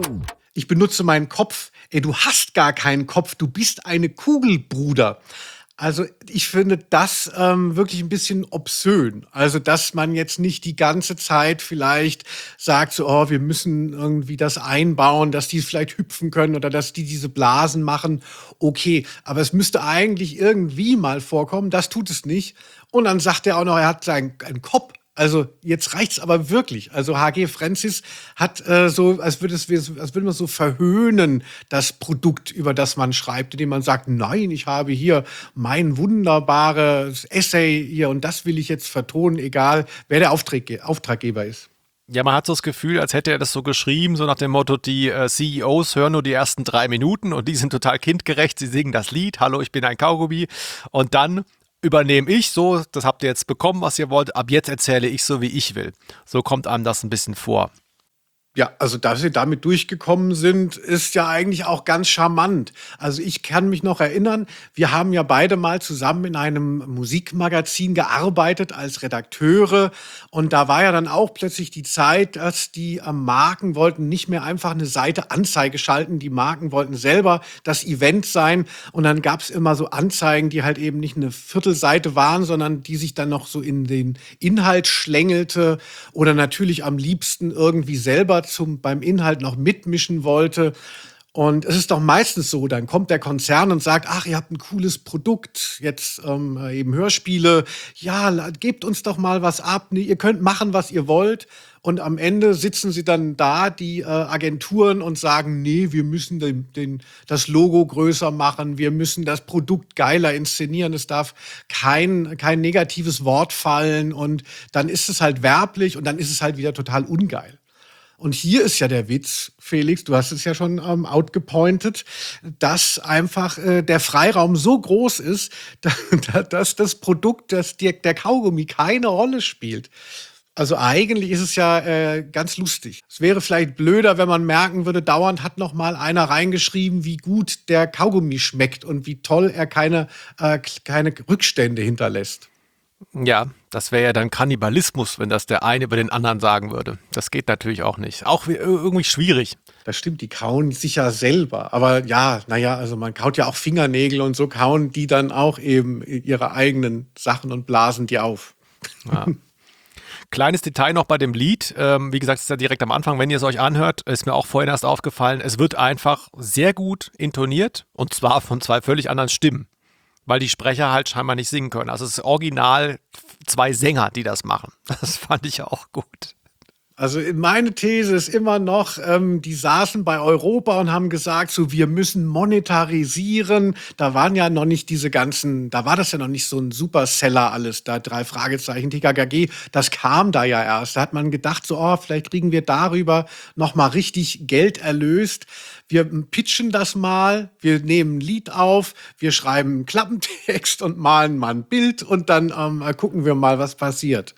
Ich benutze meinen Kopf. Ey, du hast gar keinen Kopf, du bist eine Kugel, Bruder. Also ich finde das ähm, wirklich ein bisschen obszön. Also dass man jetzt nicht die ganze Zeit vielleicht sagt, so, oh, wir müssen irgendwie das einbauen, dass die vielleicht hüpfen können oder dass die diese Blasen machen. Okay, aber es müsste eigentlich irgendwie mal vorkommen. Das tut es nicht. Und dann sagt er auch noch, er hat seinen einen Kopf. Also jetzt reicht's aber wirklich. Also H G Francis hat äh, so, als würde es, als würde man so verhöhnen, das Produkt, über das man schreibt, indem man sagt, nein, ich habe hier mein wunderbares Essay hier und das will ich jetzt vertonen, egal wer der Auftragge- Auftraggeber ist. Ja, man hat so das Gefühl, als hätte er das so geschrieben, so nach dem Motto, die äh, C E Os hören nur die ersten drei Minuten und die sind total kindgerecht, sie singen das Lied, hallo, ich bin ein Kaugummi und dann übernehme ich so, das habt ihr jetzt bekommen, was ihr wollt, ab jetzt erzähle ich so, wie ich will. So kommt einem das ein bisschen vor. Ja, also dass sie damit durchgekommen sind, ist ja eigentlich auch ganz charmant. Also ich kann mich noch erinnern, wir haben ja beide mal zusammen in einem Musikmagazin gearbeitet als Redakteure und da war ja dann auch plötzlich die Zeit, dass die äh, Marken wollten nicht mehr einfach eine Seite Anzeige schalten, die Marken wollten selber das Event sein und dann gab es immer so Anzeigen, die halt eben nicht eine Viertelseite waren, sondern die sich dann noch so in den Inhalt schlängelte oder natürlich am liebsten irgendwie selber zum, beim Inhalt noch mitmischen wollte. Und es ist doch meistens so, dann kommt der Konzern und sagt, ach, ihr habt ein cooles Produkt, jetzt ähm, eben Hörspiele, ja, la- gebt uns doch mal was ab, ne, ihr könnt machen, was ihr wollt. Und am Ende sitzen sie dann da, die äh, Agenturen, und sagen, nee, wir müssen den, den, das Logo größer machen, wir müssen das Produkt geiler inszenieren, es darf kein, kein negatives Wort fallen und dann ist es halt werblich und dann ist es halt wieder total ungeil. Und hier ist ja der Witz, Felix, du hast es ja schon ähm, outgepointet, dass einfach äh, der Freiraum so groß ist, da, dass das Produkt, das, der, der Kaugummi keine Rolle spielt. Also eigentlich ist es ja äh, ganz lustig. Es wäre vielleicht blöder, wenn man merken würde, dauernd hat noch mal einer reingeschrieben, wie gut der Kaugummi schmeckt und wie toll er keine, äh, keine Rückstände hinterlässt. Ja, das wäre ja dann Kannibalismus, wenn das der eine über den anderen sagen würde. Das geht natürlich auch nicht. Auch irgendwie schwierig. Das stimmt, die kauen sich ja selber. Aber ja, naja, also man kaut ja auch Fingernägel und so kauen die dann auch eben ihre eigenen Sachen und blasen die auf. Ja. Kleines Detail noch bei dem Lied. Ähm, wie gesagt, es ist ja direkt am Anfang, wenn ihr es euch anhört, ist mir auch vorhin erst aufgefallen, es wird einfach sehr gut intoniert und zwar von zwei völlig anderen Stimmen. Weil die Sprecher halt scheinbar nicht singen können. Also es ist original zwei Sänger, die das machen. Das fand ich auch gut. Also meine These ist immer noch, ähm, die saßen bei Europa und haben gesagt, so wir müssen monetarisieren. Da waren ja noch nicht diese ganzen, da war das ja noch nicht so ein Superseller alles, da drei Fragezeichen, T K K G, das kam da ja erst. Da hat man gedacht, so oh, vielleicht kriegen wir darüber noch mal richtig Geld erlöst. Wir pitchen das mal, wir nehmen ein Lied auf, wir schreiben einen Klappentext und malen mal ein Bild und dann ähm, gucken wir mal, was passiert.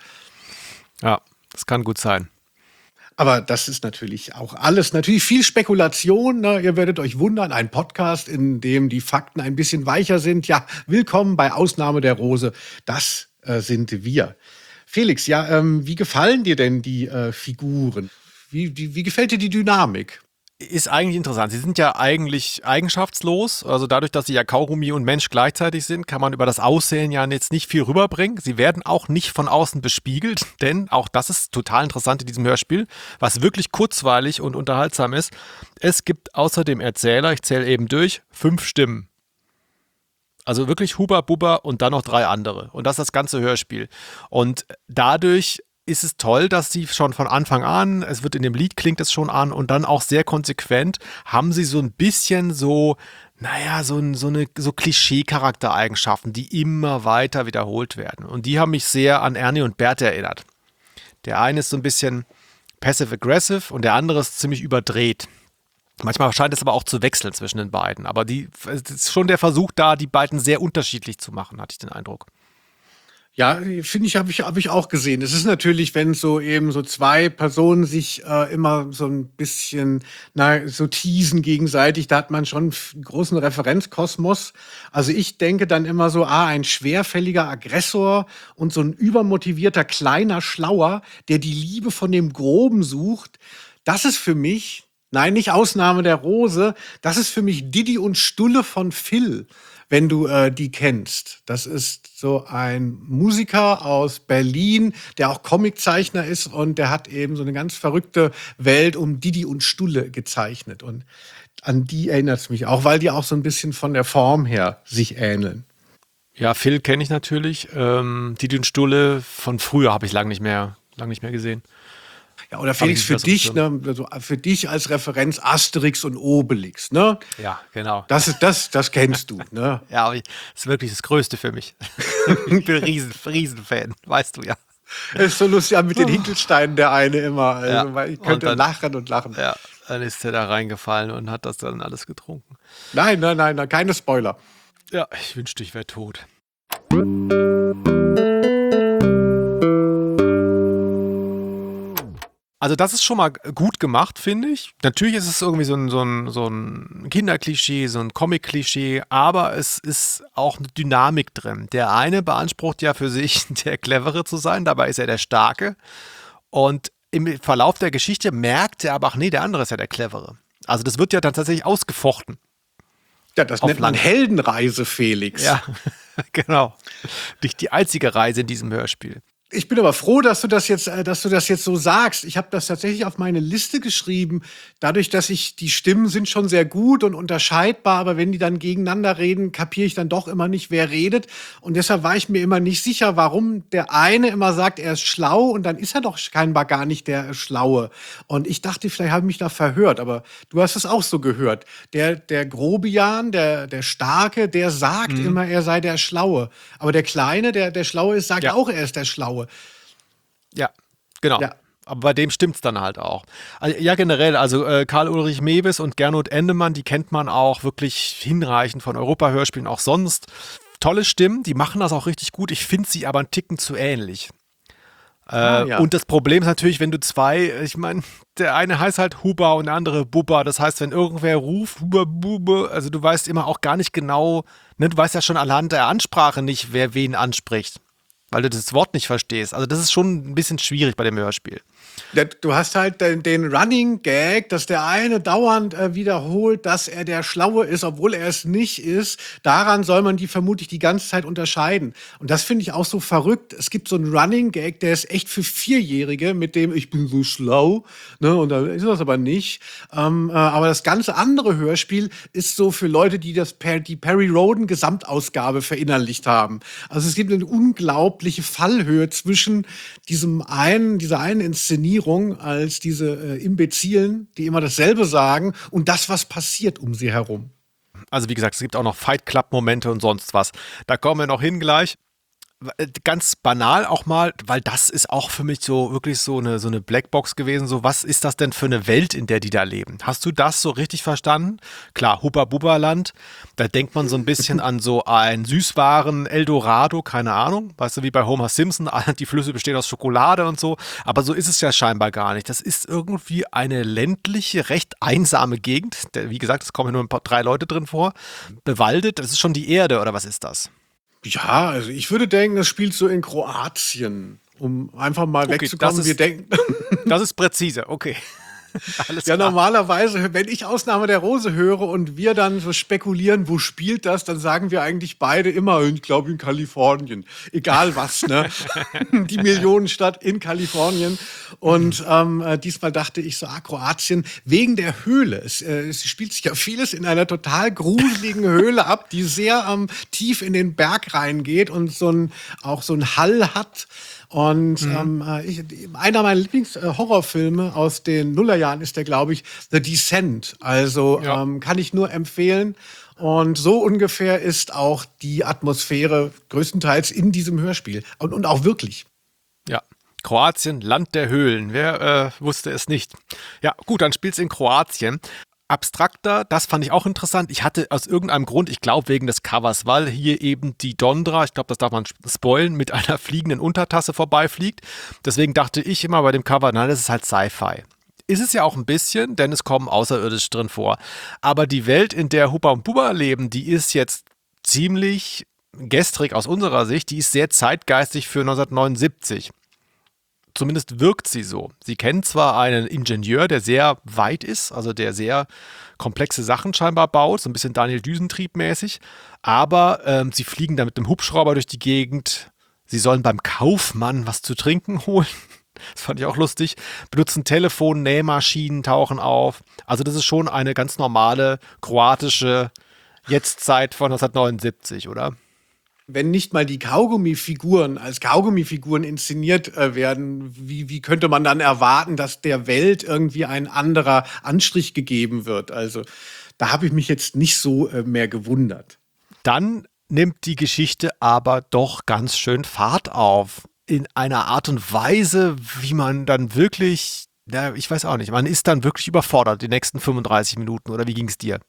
Ja, das kann gut sein. Aber das ist natürlich auch alles, natürlich viel Spekulation. Ne? Ihr werdet euch wundern, ein Podcast, in dem die Fakten ein bisschen weicher sind. Ja, willkommen bei Ausnahme der Rose. Das äh, sind wir. Felix, ja, ähm, wie gefallen dir denn die äh, Figuren? Wie, wie, wie gefällt dir die Dynamik? Ist eigentlich interessant. Sie sind ja eigentlich eigenschaftslos. Also dadurch, dass sie ja Kaugummi und Mensch gleichzeitig sind, kann man über das Aussehen ja jetzt nicht viel rüberbringen. Sie werden auch nicht von außen bespiegelt, denn auch das ist total interessant in diesem Hörspiel, was wirklich kurzweilig und unterhaltsam ist. Es gibt außer dem Erzähler, ich zähle eben durch, fünf Stimmen. Also wirklich Huber, Bubber und dann noch drei andere. Und das ist das ganze Hörspiel. Und dadurch ist es toll, dass sie schon von Anfang an, es wird in dem Lied klingt es schon an und dann auch sehr konsequent, haben sie so ein bisschen so, naja, so, ein, so eine so Klischee-Charaktereigenschaften, die immer weiter wiederholt werden. Und die haben mich sehr an Ernie und Bert erinnert. Der eine ist so ein bisschen passive-aggressive und der andere ist ziemlich überdreht. Manchmal scheint es aber auch zu wechseln zwischen den beiden. Aber die, es ist schon der Versuch da, die beiden sehr unterschiedlich zu machen, hatte ich den Eindruck. Ja, finde ich, habe ich, hab ich auch gesehen. Es ist natürlich, wenn so eben so zwei Personen sich äh, immer so ein bisschen, na, so teasen gegenseitig, da hat man schon einen großen Referenzkosmos. Also ich denke dann immer so, ah, ein schwerfälliger Aggressor und so ein übermotivierter kleiner Schlauer, der die Liebe von dem Groben sucht. Das ist für mich, nein, nicht Ausnahme der Rose, das ist für mich Didi und Stulle von Phil, wenn du äh, die kennst. Das ist so ein Musiker aus Berlin, der auch Comiczeichner ist und der hat eben so eine ganz verrückte Welt um Didi und Stulle gezeichnet. Und an die erinnert es mich auch, weil die auch so ein bisschen von der Form her sich ähneln. Ja, Phil kenne ich natürlich. Ähm, Didi und Stulle von früher habe ich lange nicht mehr, lang nicht mehr gesehen. Ja, oder Felix, für dich, ne, also für dich als Referenz Asterix und Obelix, ne? Ja, genau. Das ist das, das kennst du, ne? Ja, aber ich- das ist wirklich das Größte für mich. Ich bin ein riesen, Riesenfan, weißt du ja. Das ist so lustig, ja, mit den Hinkelsteinen der eine immer. Also, Ja, weil ich und könnte dann- lachen und lachen. Ja, dann ist er da reingefallen und hat das dann alles getrunken. Nein, nein, nein, nein, keine Spoiler. Ja, ich wünschte, ich wäre tot. Also das ist schon mal gut gemacht, finde ich. Natürlich ist es irgendwie so ein, so ein, so ein Kinderklischee, so ein Comic-Klischee, aber es ist auch eine Dynamik drin. Der eine beansprucht ja für sich, der Clevere zu sein, dabei ist er der Starke. Und im Verlauf der Geschichte merkt er aber, ach nee, der andere ist ja der Clevere. Also das wird ja dann tatsächlich ausgefochten. Ja, das Auf nennt man Land. Heldenreise, Felix. Ja, genau. Nicht die einzige Reise in diesem Hörspiel. Ich bin aber froh, dass du das jetzt, äh, dass du das jetzt so sagst. Ich habe das tatsächlich auf meine Liste geschrieben. Dadurch, dass ich die Stimmen sind schon sehr gut und unterscheidbar, aber wenn die dann gegeneinander reden, kapiere ich dann doch immer nicht, wer redet. Und deshalb war ich mir immer nicht sicher, warum der eine immer sagt, er ist schlau und dann ist er doch scheinbar gar nicht der Schlaue. Und ich dachte, vielleicht habe ich mich da verhört, aber du hast es auch so gehört. Der, der Grobian, der, der Starke, der sagt immer, er sei der Schlaue. Aber der Kleine, der, der Schlaue ist, sagt Ja. auch, er ist der Schlaue. Ja, genau. Ja. Aber bei dem stimmt's dann halt auch. Also, ja, generell, also äh, Karl-Ulrich Mewes und Gernot Endemann, die kennt man auch wirklich hinreichend von Europa-Hörspielen, auch sonst. Tolle Stimmen, die machen das auch richtig gut. Ich finde sie aber einen Ticken zu ähnlich. Äh, Ah, ja. Und das Problem ist natürlich, wenn du zwei, ich meine, der eine heißt halt Huber und der andere Bubba. Das heißt, wenn irgendwer ruft, Huber, Bube, also du weißt immer auch gar nicht genau, ne, du weißt ja schon anhand der Ansprache nicht, wer wen anspricht. Weil du das Wort nicht verstehst. Also das ist schon ein bisschen schwierig bei dem Hörspiel. Der- Du hast halt den, den Running Gag, dass der eine dauernd äh, wiederholt, dass er der Schlaue ist, obwohl er es nicht ist. Daran soll man die vermutlich die ganze Zeit unterscheiden. Und das finde ich auch so verrückt. Es gibt so einen Running Gag, der ist echt für Vierjährige, mit dem ich bin so schlau. Ne? Und da ist das aber nicht. Ähm, äh, aber das ganze andere Hörspiel ist so für Leute, die das per, die Perry Rhodan Gesamtausgabe verinnerlicht haben. Also es gibt eine unglaubliche Fallhöhe zwischen diesem einen, dieser einen Inszenierung als diese äh, Imbezilen, die immer dasselbe sagen, und das, was passiert um sie herum. Also wie gesagt, es gibt auch noch Fight Club-Momente und sonst was. Da kommen wir noch hin gleich. Ganz banal auch mal, weil das ist auch für mich so wirklich so eine, so eine Blackbox gewesen. So, was ist das denn für eine Welt, in der die da leben? Hast du das so richtig verstanden? Klar, Hubba-Bubba-Land, da denkt man so ein bisschen an so ein Süßwaren Eldorado, keine Ahnung. Weißt du, wie bei Homer Simpson, die Flüsse bestehen aus Schokolade und so. Aber so ist es ja scheinbar gar nicht. Das ist irgendwie eine ländliche, recht einsame Gegend. Der, wie gesagt, es kommen nur ein paar, drei Leute drin vor. Bewaldet, das ist schon die Erde, oder was ist das? Ja, also ich würde denken, das spielt so in Kroatien, um einfach mal Okay, wegzukommen. das ist- Wir denken, Das ist präzise, okay. Alles ja, klar. normalerweise, wenn ich Ausnahme der Rose höre und wir dann so spekulieren, wo spielt das, dann sagen wir eigentlich beide immer, ich glaube in Kalifornien. Egal was, ne? Die Millionenstadt in Kalifornien. Und ähm, äh, diesmal dachte ich so, ah, Kroatien, wegen der Höhle. Es, äh, es spielt sich ja vieles in einer total gruseligen Höhle ab, die sehr ähm, tief in den Berg reingeht und so ein, auch so ein Hall hat. Und mhm. ähm, ich, einer meiner Lieblings-Horrorfilme aus den Nullerjahren ist der, glaube ich, The Descent. Also ja. ähm, kann ich nur empfehlen. Und so ungefähr ist auch die Atmosphäre größtenteils in diesem Hörspiel. Und, und auch wirklich. Ja. Kroatien, Land der Höhlen. Wer äh, wusste es nicht? Ja, gut, dann spielt's in Kroatien. Abstrakter, das fand ich auch interessant. Ich hatte aus irgendeinem Grund, ich glaube wegen des Covers, weil hier eben die Dondra, ich glaube, das darf man spoilen, mit einer fliegenden Untertasse vorbeifliegt. Deswegen dachte ich immer bei dem Cover, nein, das ist halt Sci-Fi. Ist es ja auch ein bisschen, denn es kommen Außerirdische drin vor. Aber die Welt, in der Hubba und Bubba leben, die ist jetzt ziemlich gestrig aus unserer Sicht. Die ist sehr zeitgeistig für neunzehnhundertneunundsiebzig. Zumindest wirkt sie so. Sie kennen zwar einen Ingenieur, der sehr weit ist, also der sehr komplexe Sachen scheinbar baut, so ein bisschen Daniel Düsentrieb-mäßig, aber ähm, sie fliegen da mit dem Hubschrauber durch die Gegend. Sie sollen beim Kaufmann was zu trinken holen. Das fand ich auch lustig. Benutzen Telefon, Nähmaschinen tauchen auf. Also das ist schon eine ganz normale kroatische Jetztzeit von neunzehnhundertneunundsiebzig, oder? Wenn nicht mal die Kaugummi-Figuren als Kaugummi-Figuren inszeniert äh, werden, wie, wie könnte man dann erwarten, dass der Welt irgendwie ein anderer Anstrich gegeben wird? Also da habe ich mich jetzt nicht so äh, mehr gewundert. Dann nimmt die Geschichte aber doch ganz schön Fahrt auf. In einer Art und Weise, wie man dann wirklich, ja, ich weiß auch nicht, man ist dann wirklich überfordert die nächsten fünfunddreißig Minuten. Oder wie ging es dir?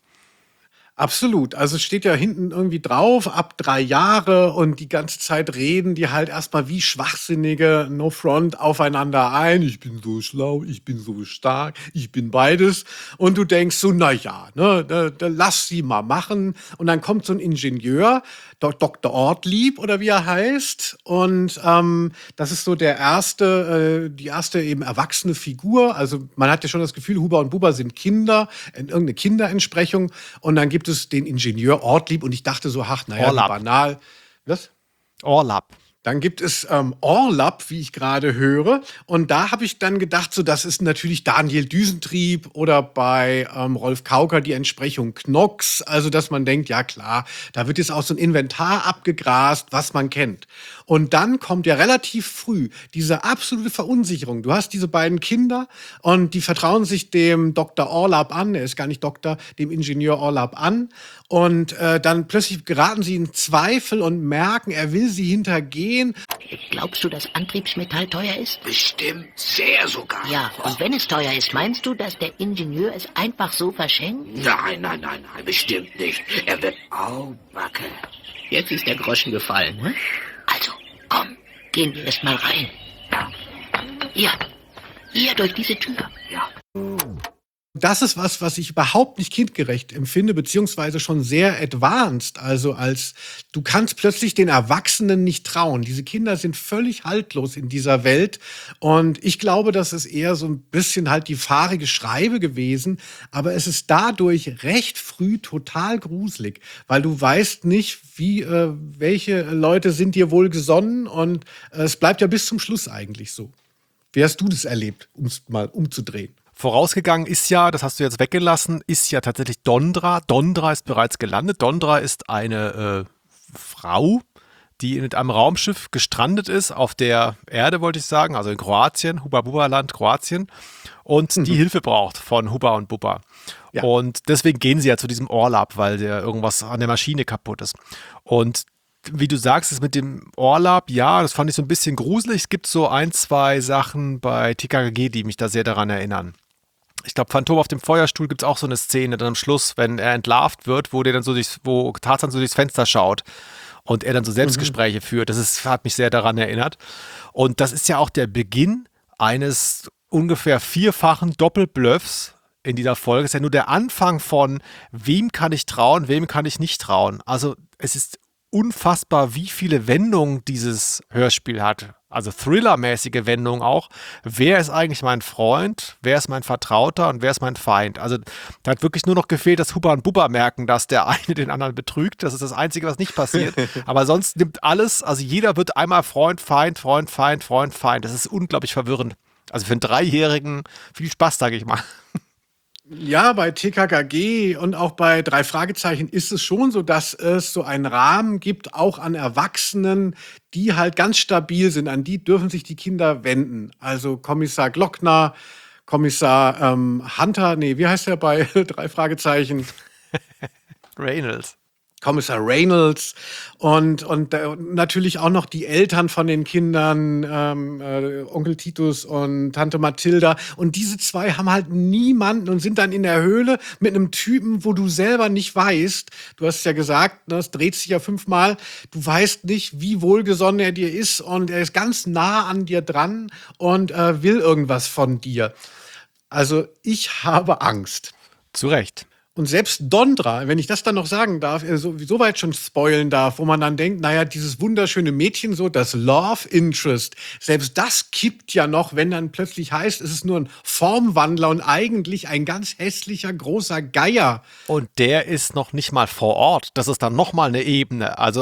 Absolut. Also es steht ja hinten irgendwie drauf, ab drei Jahre und die ganze Zeit reden die halt erstmal wie Schwachsinnige No Front aufeinander ein. Ich bin so schlau, ich bin so stark, ich bin beides. Und du denkst so, na ja, ne, da, da lass sie mal machen. Und dann kommt so ein Ingenieur, Doktor Ortlieb oder wie er heißt. Und ähm, das ist so der erste, äh, die erste eben erwachsene Figur. Also man hat ja schon das Gefühl, Hubba und Bubba sind Kinder, irgendeine Kinderentsprechung. Und dann gibt es den Ingenieur Ortlieb und ich dachte so, ach, naja, banal. Was? Orlap. Dann gibt es ähm, Orlap, wie ich gerade höre. Und da habe ich dann gedacht, so, das ist natürlich Daniel Düsentrieb oder bei ähm, Rolf Kauker die Entsprechung Knox. Also, dass man denkt, ja klar, da wird jetzt auch so ein Inventar abgegrast, was man kennt. Und dann kommt ja relativ früh diese absolute Verunsicherung. Du hast diese beiden Kinder und die vertrauen sich dem Doktor Orlap an. Er ist gar nicht Doktor, dem Ingenieur Orlap an. Und äh, dann plötzlich geraten sie in Zweifel und merken, er will sie hintergehen. Glaubst du, dass Antriebsmetall teuer ist? Bestimmt, sehr sogar. Ja, und wenn es teuer ist, meinst du, dass der Ingenieur es einfach so verschenkt? Nein, nein, nein, nein, bestimmt nicht. Er wird... Au, Backe. Jetzt ist der Groschen gefallen, ne? Also, komm, gehen wir erst mal rein. Ja. Hier, hier durch diese Tür. Ja. Das ist was, was ich überhaupt nicht kindgerecht empfinde, beziehungsweise schon sehr advanced. Also als du kannst plötzlich den Erwachsenen nicht trauen. Diese Kinder sind völlig haltlos in dieser Welt. Und ich glaube, das ist eher so ein bisschen halt die fahrige Schreibe gewesen. Aber es ist dadurch recht früh total gruselig, weil du weißt nicht, wie, äh, welche Leute sind dir wohl gesonnen. Und äh, es bleibt ja bis zum Schluss eigentlich so. Wie hast du das erlebt, um es mal umzudrehen? Vorausgegangen ist ja, das hast du jetzt weggelassen, ist ja tatsächlich Dondra. Dondra ist bereits gelandet. Dondra ist eine äh, Frau, die mit einem Raumschiff gestrandet ist, auf der Erde, wollte ich sagen, also in Kroatien, Hubba-Bubba-Land, Kroatien, und mhm. die Hilfe braucht von Hubba und Bubba. Ja. Und deswegen gehen sie ja zu diesem Orlap, weil der irgendwas an der Maschine kaputt ist. Und wie du sagst, ist mit dem Orlap, ja, das fand ich so ein bisschen gruselig. Es gibt so ein, zwei Sachen bei T K K G, die mich da sehr daran erinnern. Ich glaube, Phantom auf dem Feuerstuhl gibt es auch so eine Szene dann am Schluss, wenn er entlarvt wird, wo der dann so durchs, wo Tarzan so durchs Fenster schaut und er dann so Selbstgespräche mhm. führt. Das ist, hat mich sehr daran erinnert. Und das ist ja auch der Beginn eines ungefähr vierfachen Doppelbluffs in dieser Folge. Es ist ja nur der Anfang von, wem kann ich trauen, wem kann ich nicht trauen. Also es ist unfassbar, wie viele Wendungen dieses Hörspiel hat. Also Thriller-mäßige Wendungen auch. Wer ist eigentlich mein Freund? Wer ist mein Vertrauter? Und wer ist mein Feind? Also da hat wirklich nur noch gefehlt, dass Hubba und Bubba merken, dass der eine den anderen betrügt. Das ist das Einzige, was nicht passiert. Aber sonst nimmt alles, also jeder wird einmal Freund, Feind, Freund, Feind, Freund, Feind. Das ist unglaublich verwirrend. Also für einen Dreijährigen viel Spaß, sage ich mal. Ja, bei T K K G und auch bei drei Fragezeichen ist es schon so, dass es so einen Rahmen gibt, auch an Erwachsenen, die halt ganz stabil sind. An die dürfen sich die Kinder wenden. Also Kommissar Glockner, Kommissar ähm, Hunter, nee, wie heißt der bei drei Fragezeichen? Reynolds. Kommissar Reynolds und, und äh, natürlich auch noch die Eltern von den Kindern, ähm, äh, Onkel Titus und Tante Mathilda. Und diese zwei haben halt niemanden und sind dann in der Höhle mit einem Typen, wo du selber nicht weißt, du hast ja gesagt, ne, es dreht sich ja fünfmal, du weißt nicht, wie wohlgesonnen er dir ist und er ist ganz nah an dir dran und äh, will irgendwas von dir. Also ich habe Angst. Zu Recht. Und selbst Dondra, wenn ich das dann noch sagen darf, äh, so, so weit schon spoilen darf, wo man dann denkt, naja, dieses wunderschöne Mädchen, so das Love Interest, selbst das kippt ja noch, wenn dann plötzlich heißt, es ist nur ein Formwandler und eigentlich ein ganz hässlicher, großer Geier. Und der ist noch nicht mal vor Ort. Das ist dann noch mal eine Ebene. Also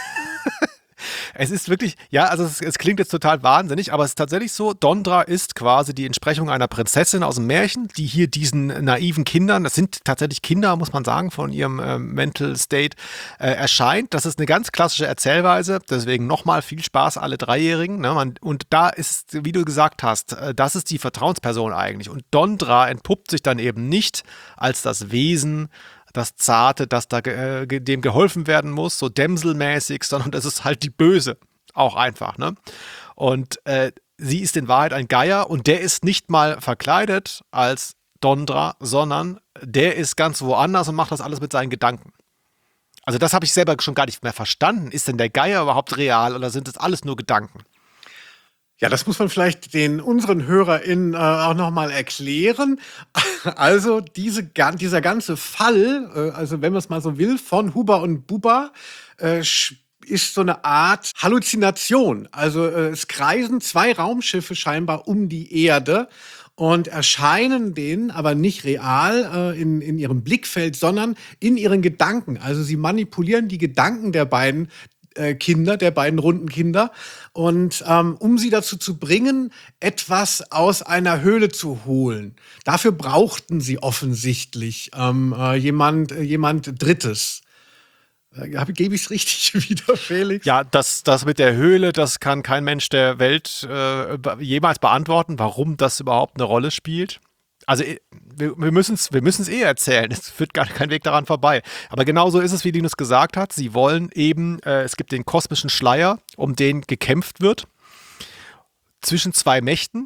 es ist wirklich, ja, also es, es klingt jetzt total wahnsinnig, aber es ist tatsächlich so, Dondra ist quasi die Entsprechung einer Prinzessin aus dem Märchen, die hier diesen naiven Kindern, das sind tatsächlich Kinder, muss man sagen, von ihrem äh, Mental State, äh, erscheint. Das ist eine ganz klassische Erzählweise, deswegen nochmal viel Spaß alle Dreijährigen. Ne? Man, und da ist, wie du gesagt hast, äh, das ist die Vertrauensperson eigentlich. Und Dondra entpuppt sich dann eben nicht als das Wesen, das Zarte, das da äh, dem geholfen werden muss, so dämselmäßig, sondern das ist halt die Böse, auch einfach, ne? Und äh, sie ist in Wahrheit ein Geier und der ist nicht mal verkleidet als Dondra, sondern der ist ganz woanders und macht das alles mit seinen Gedanken. Also das habe ich selber schon gar nicht mehr verstanden. Ist denn der Geier überhaupt real oder sind das alles nur Gedanken? Ja, das muss man vielleicht den unseren HörerInnen äh, auch nochmal erklären. Also diese, dieser ganze Fall, äh, also wenn man es mal so will, von Hubba und Bubba, äh, ist so eine Art Halluzination. Also äh, es kreisen zwei Raumschiffe scheinbar um die Erde und erscheinen denen aber nicht real äh, in, in ihrem Blickfeld, sondern in ihren Gedanken. Also sie manipulieren die Gedanken der beiden Kinder, der beiden runden Kinder. Und ähm, um sie dazu zu bringen, etwas aus einer Höhle zu holen. Dafür brauchten sie offensichtlich ähm, äh, jemand, äh, jemand Drittes. Äh, Gebe ich es richtig wieder, Felix? Ja, das, das mit der Höhle, das kann kein Mensch der Welt äh, jemals beantworten, warum das überhaupt eine Rolle spielt. Also wir, wir müssen es wir müssen's eh erzählen, es führt gar kein Weg daran vorbei. Aber genauso ist es, wie Linus gesagt hat. Sie wollen eben, äh, es gibt den kosmischen Schleier, um den gekämpft wird, zwischen zwei Mächten.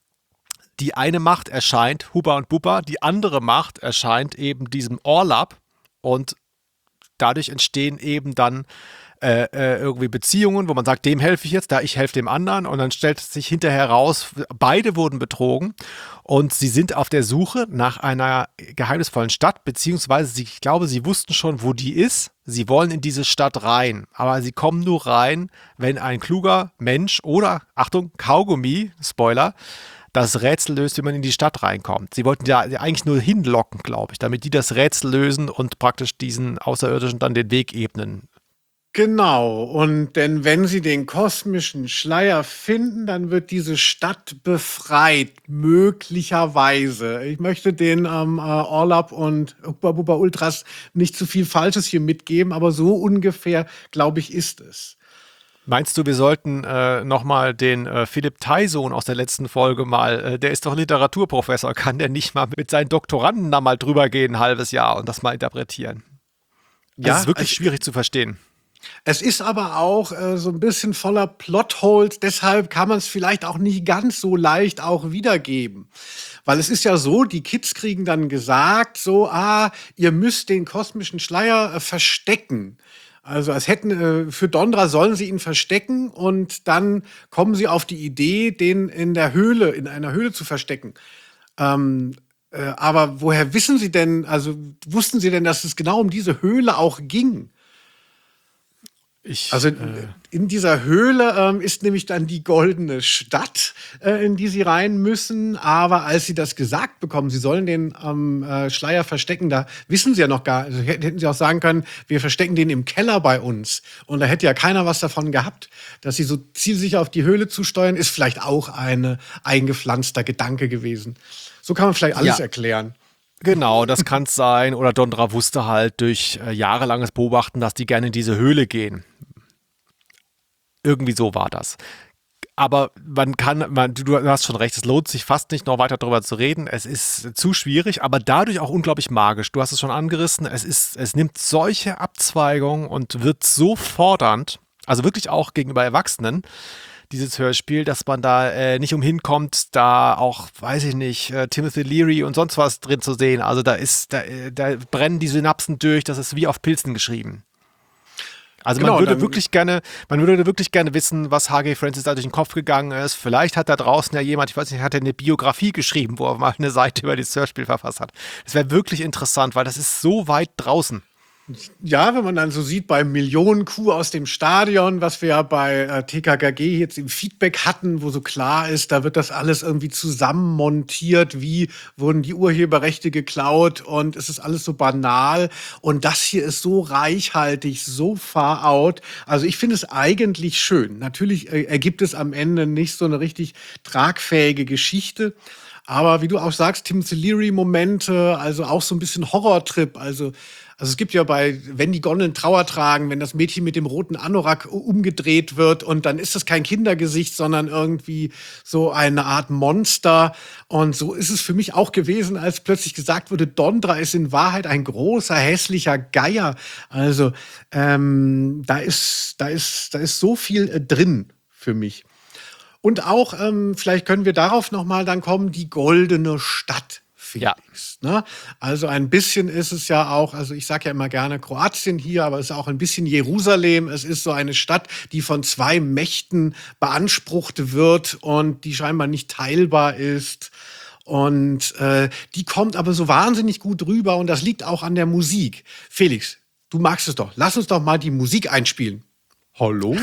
Die eine Macht erscheint Hubba und Bubba, die andere Macht erscheint eben diesem Orlap und dadurch entstehen eben dann Äh, äh, irgendwie Beziehungen, wo man sagt, dem helfe ich jetzt, da ich helfe dem anderen und dann stellt sich hinterher raus, beide wurden betrogen und sie sind auf der Suche nach einer geheimnisvollen Stadt, beziehungsweise sie, ich glaube, sie wussten schon, wo die ist. Sie wollen in diese Stadt rein, aber sie kommen nur rein, wenn ein kluger Mensch oder, Achtung, Kaugummi, Spoiler, das Rätsel löst, wie man in die Stadt reinkommt. Sie wollten ja eigentlich nur hinlocken, glaube ich, damit die das Rätsel lösen und praktisch diesen Außerirdischen dann den Weg ebnen. Genau, und denn wenn sie den kosmischen Schleier finden, dann wird diese Stadt befreit, möglicherweise. Ich möchte den ähm, äh, Orlap und Hubba Bubba Ultras nicht zu viel Falsches hier mitgeben, aber so ungefähr, glaube ich, ist es. Meinst du, wir sollten äh, nochmal den äh, Philipp Theissohn aus der letzten Folge mal, äh, der ist doch Literaturprofessor, kann der nicht mal mit seinen Doktoranden da mal drüber gehen, ein halbes Jahr und das mal interpretieren? Das Ja, ist wirklich also- schwierig zu verstehen. Es ist aber auch äh, so ein bisschen voller Plotholes, deshalb kann man es vielleicht auch nicht ganz so leicht auch wiedergeben. Weil es ist ja so, die Kids kriegen dann gesagt, so, ah, ihr müsst den kosmischen Schleier äh, verstecken. Also als hätten, äh, für Dondra sollen sie ihn verstecken und dann kommen sie auf die Idee, den in der Höhle, in einer Höhle zu verstecken. Ähm, äh, aber woher wissen sie denn, also wussten sie denn, dass es genau um diese Höhle auch ging? Ich, Also äh, in dieser Höhle ähm, ist nämlich dann die goldene Stadt, äh, in die sie rein müssen. Aber als sie das gesagt bekommen, sie sollen den ähm, äh, Schleier verstecken, da wissen sie ja noch gar, also hätten sie auch sagen können, wir verstecken den im Keller bei uns. Und da hätte ja keiner was davon gehabt. Dass sie so zielsicher auf die Höhle zusteuern, ist vielleicht auch ein eingepflanzter Gedanke gewesen. So kann man vielleicht alles Ja. erklären. Genau, das kann es sein. Oder Dondra wusste halt durch äh, jahrelanges Beobachten, dass die gerne in diese Höhle gehen. Irgendwie so war das. Aber man kann, man, du hast schon recht, es lohnt sich fast nicht noch weiter darüber zu reden. Es ist zu schwierig, aber dadurch auch unglaublich magisch. Du hast es schon angerissen, es ist, es nimmt solche Abzweigungen und wird so fordernd, also wirklich auch gegenüber Erwachsenen, dieses Hörspiel, dass man da äh, nicht umhin kommt, da auch, weiß ich nicht, äh, Timothy Leary und sonst was drin zu sehen. Also da ist, da, äh, da brennen die Synapsen durch, das ist wie auf Pilzen geschrieben. Also Genau, man würde dann- wirklich gerne, man würde wirklich gerne wissen, was H G Francis da durch den Kopf gegangen ist. Vielleicht hat da draußen ja jemand, ich weiß nicht, hat er eine Biografie geschrieben, wo er mal eine Seite über das Hörspiel verfasst hat. Das wäre wirklich interessant, weil das ist so weit draußen. Ja, wenn man dann so sieht, bei Millionen-Kuh aus dem Stadion, was wir ja bei äh, T K K G jetzt im Feedback hatten, wo so klar ist, da wird das alles irgendwie zusammenmontiert, wie wurden die Urheberrechte geklaut und es ist alles so banal. Und das hier ist so reichhaltig, so far out. Also ich finde es eigentlich schön. Natürlich äh, ergibt es am Ende nicht so eine richtig tragfähige Geschichte. Aber wie du auch sagst, Timothy Leary-Momente, also auch so ein bisschen Horrortrip. Also, also es gibt ja bei Wenn die Gondeln Trauer tragen, wenn das Mädchen mit dem roten Anorak umgedreht wird und dann ist das kein Kindergesicht, sondern irgendwie so eine Art Monster. Und so ist es für mich auch gewesen, als plötzlich gesagt wurde, Dondra ist in Wahrheit ein großer, hässlicher Geier. Also ähm, da ist, da ist, da ist so viel äh, drin für mich. Und auch, ähm, vielleicht können wir darauf nochmal dann kommen, die goldene Stadt, Felix. Ja. Ne? Also ein bisschen ist es ja auch, also ich sage ja immer gerne Kroatien hier, aber es ist auch ein bisschen Jerusalem. Es ist so eine Stadt, die von zwei Mächten beansprucht wird und die scheinbar nicht teilbar ist. Und äh, die kommt aber so wahnsinnig gut rüber und das liegt auch an der Musik. Felix, du magst es doch. Lass uns doch mal die Musik einspielen. Hallo?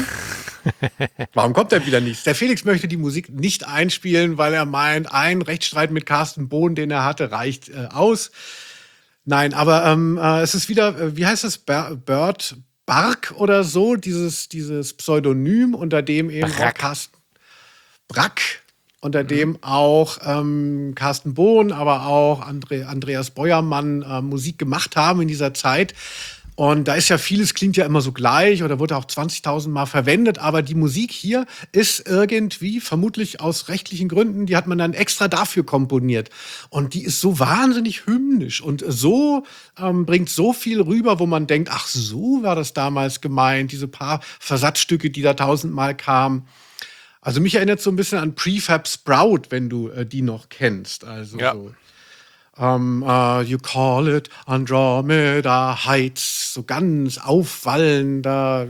Warum kommt er wieder nicht? Der Felix möchte die Musik nicht einspielen, weil er meint, ein Rechtsstreit mit Carsten Bohn, den er hatte, reicht äh, aus. Nein, aber ähm, äh, es ist wieder, äh, wie heißt das? Ber- Bert Bark oder so, dieses, dieses Pseudonym, unter dem eben Brack. auch Carsten Brack, unter dem auch ähm, Carsten Bohn, aber auch Andre, Andreas Beuermann äh, Musik gemacht haben in dieser Zeit. Und da ist ja vieles, klingt ja immer so gleich oder wurde auch zwanzigtausend Mal verwendet. Aber die Musik hier ist irgendwie, vermutlich aus rechtlichen Gründen, die hat man dann extra dafür komponiert. Und die ist so wahnsinnig hymnisch und so ähm, bringt so viel rüber, wo man denkt, ach, so war das damals gemeint, diese paar Versatzstücke, die da tausendmal kamen. Also mich erinnert so ein bisschen an Prefab Sprout, wenn du äh, die noch kennst. Also Ja. so. Um, uh, you call it Andromeda Heights, so ganz aufwallender,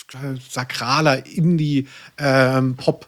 sakraler Indie-Pop.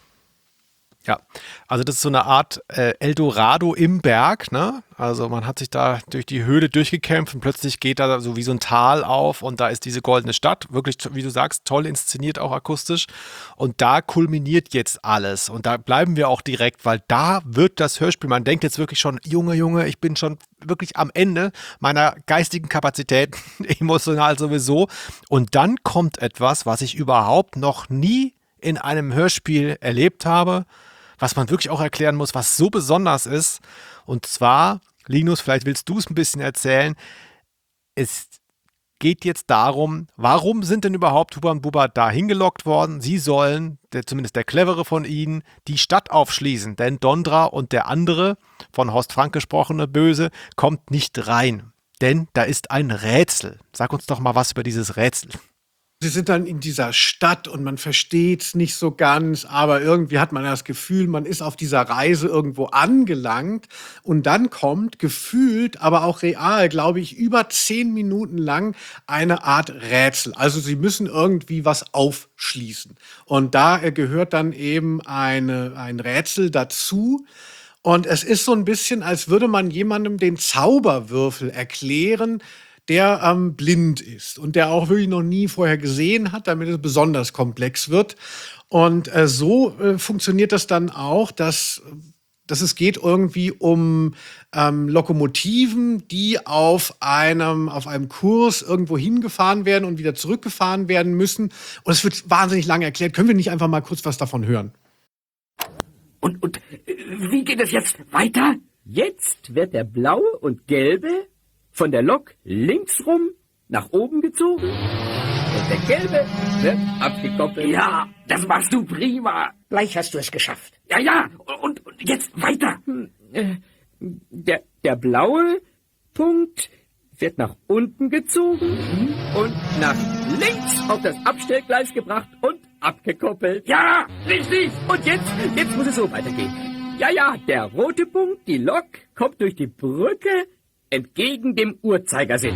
Ja, also das ist so eine Art äh, Eldorado im Berg, ne? Also man hat sich da durch die Höhle durchgekämpft und plötzlich geht da so wie so ein Tal auf und da ist diese goldene Stadt, wirklich, wie du sagst, toll inszeniert, auch akustisch. Und da kulminiert jetzt alles und da bleiben wir auch direkt, weil da wird das Hörspiel, man denkt jetzt wirklich schon, Junge, Junge, ich bin schon wirklich am Ende meiner geistigen Kapazität, emotional sowieso. Und dann kommt etwas, was ich überhaupt noch nie in einem Hörspiel erlebt habe, was man wirklich auch erklären muss, was so besonders ist. Und zwar, Linus, vielleicht willst du es ein bisschen erzählen. Es geht jetzt darum, warum sind denn überhaupt Hubba und Bubba da hingelockt worden? Sie sollen, der, zumindest der Clevere von ihnen, die Stadt aufschließen. Denn Dondra und der andere, von Horst Frank gesprochene Böse, kommt nicht rein. Denn da ist ein Rätsel. Sag uns doch mal was über dieses Rätsel. Sie sind dann in dieser Stadt und man versteht es nicht so ganz, aber irgendwie hat man das Gefühl, man ist auf dieser Reise irgendwo angelangt und dann kommt gefühlt, aber auch real, glaube ich, über zehn Minuten lang eine Art Rätsel. Also sie müssen irgendwie was aufschließen und da äh, gehört dann eben eine, ein Rätsel dazu. Und es ist so ein bisschen, als würde man jemandem den Zauberwürfel erklären, der ähm, blind ist und der auch wirklich noch nie vorher gesehen hat, damit es besonders komplex wird. Und äh, so äh, funktioniert das dann auch, dass, dass es geht irgendwie um ähm, Lokomotiven, die auf einem, auf einem Kurs irgendwo hingefahren werden und wieder zurückgefahren werden müssen. Und es wird wahnsinnig lange erklärt. Können wir nicht einfach mal kurz was davon hören? Und, und äh, wie geht es jetzt weiter? Jetzt wird der blaue und gelbe von der Lok linksrum nach oben gezogen und der gelbe wird abgekoppelt. Ja, das machst du prima. Gleich hast du es geschafft. Ja, ja, und, und jetzt weiter. Hm, äh, der, der blaue Punkt wird nach unten gezogen und nach links auf das Abstellgleis gebracht und abgekoppelt. Ja, richtig. Und jetzt, jetzt muss es so weitergehen. Ja, ja, der rote Punkt, die Lok, kommt durch die Brücke entgegen dem Uhrzeigersinn.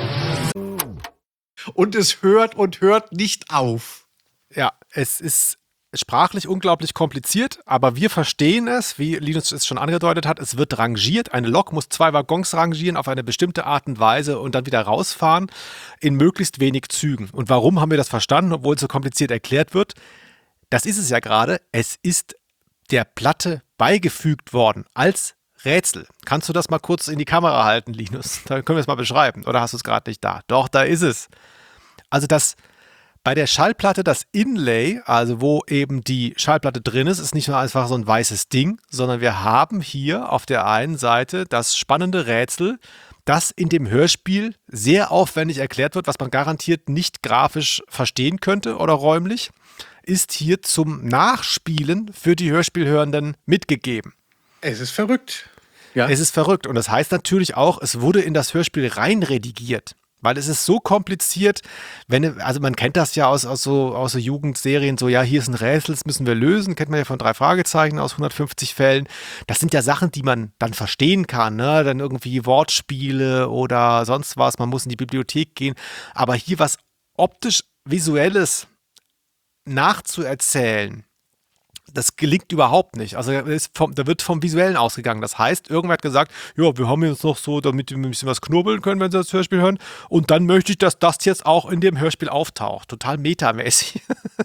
Und es hört und hört nicht auf. Ja, es ist sprachlich unglaublich kompliziert, aber wir verstehen es, wie Linus es schon angedeutet hat, es wird rangiert. Eine Lok muss zwei Waggons rangieren auf eine bestimmte Art und Weise und dann wieder rausfahren in möglichst wenig Zügen. Und warum haben wir das verstanden, obwohl es so kompliziert erklärt wird? Das ist es ja gerade. Es ist der Platte beigefügt worden als Rätsel. Kannst du das mal kurz in die Kamera halten, Linus? Da können wir es mal beschreiben. Oder hast du es gerade nicht da? Doch, da ist es. Also das bei der Schallplatte das Inlay, also wo eben die Schallplatte drin ist, ist nicht nur einfach so ein weißes Ding, sondern wir haben hier auf der einen Seite das spannende Rätsel, das in dem Hörspiel sehr aufwendig erklärt wird, was man garantiert nicht grafisch verstehen könnte oder räumlich, ist hier zum Nachspielen für die Hörspielhörenden mitgegeben. Es ist verrückt. Ja. Es ist verrückt und das heißt natürlich auch, es wurde in das Hörspiel reinredigiert. Weil es ist so kompliziert, wenn, also man kennt das ja aus, aus, so, aus so Jugendserien, so ja, hier ist ein Rätsel, das müssen wir lösen, kennt man ja von drei Fragezeichen aus hundertfünfzig Fällen. Das sind ja Sachen, die man dann verstehen kann, ne? Dann irgendwie Wortspiele oder sonst was, man muss in die Bibliothek gehen. Aber hier was optisch-visuelles nachzuerzählen, das gelingt überhaupt nicht. Also ist vom, da wird vom Visuellen ausgegangen. Das heißt, irgendwer hat gesagt, ja, wir haben jetzt noch so, damit wir ein bisschen was knubbeln können, wenn sie das Hörspiel hören. Und dann möchte ich, dass das jetzt auch in dem Hörspiel auftaucht. Total metamäßig.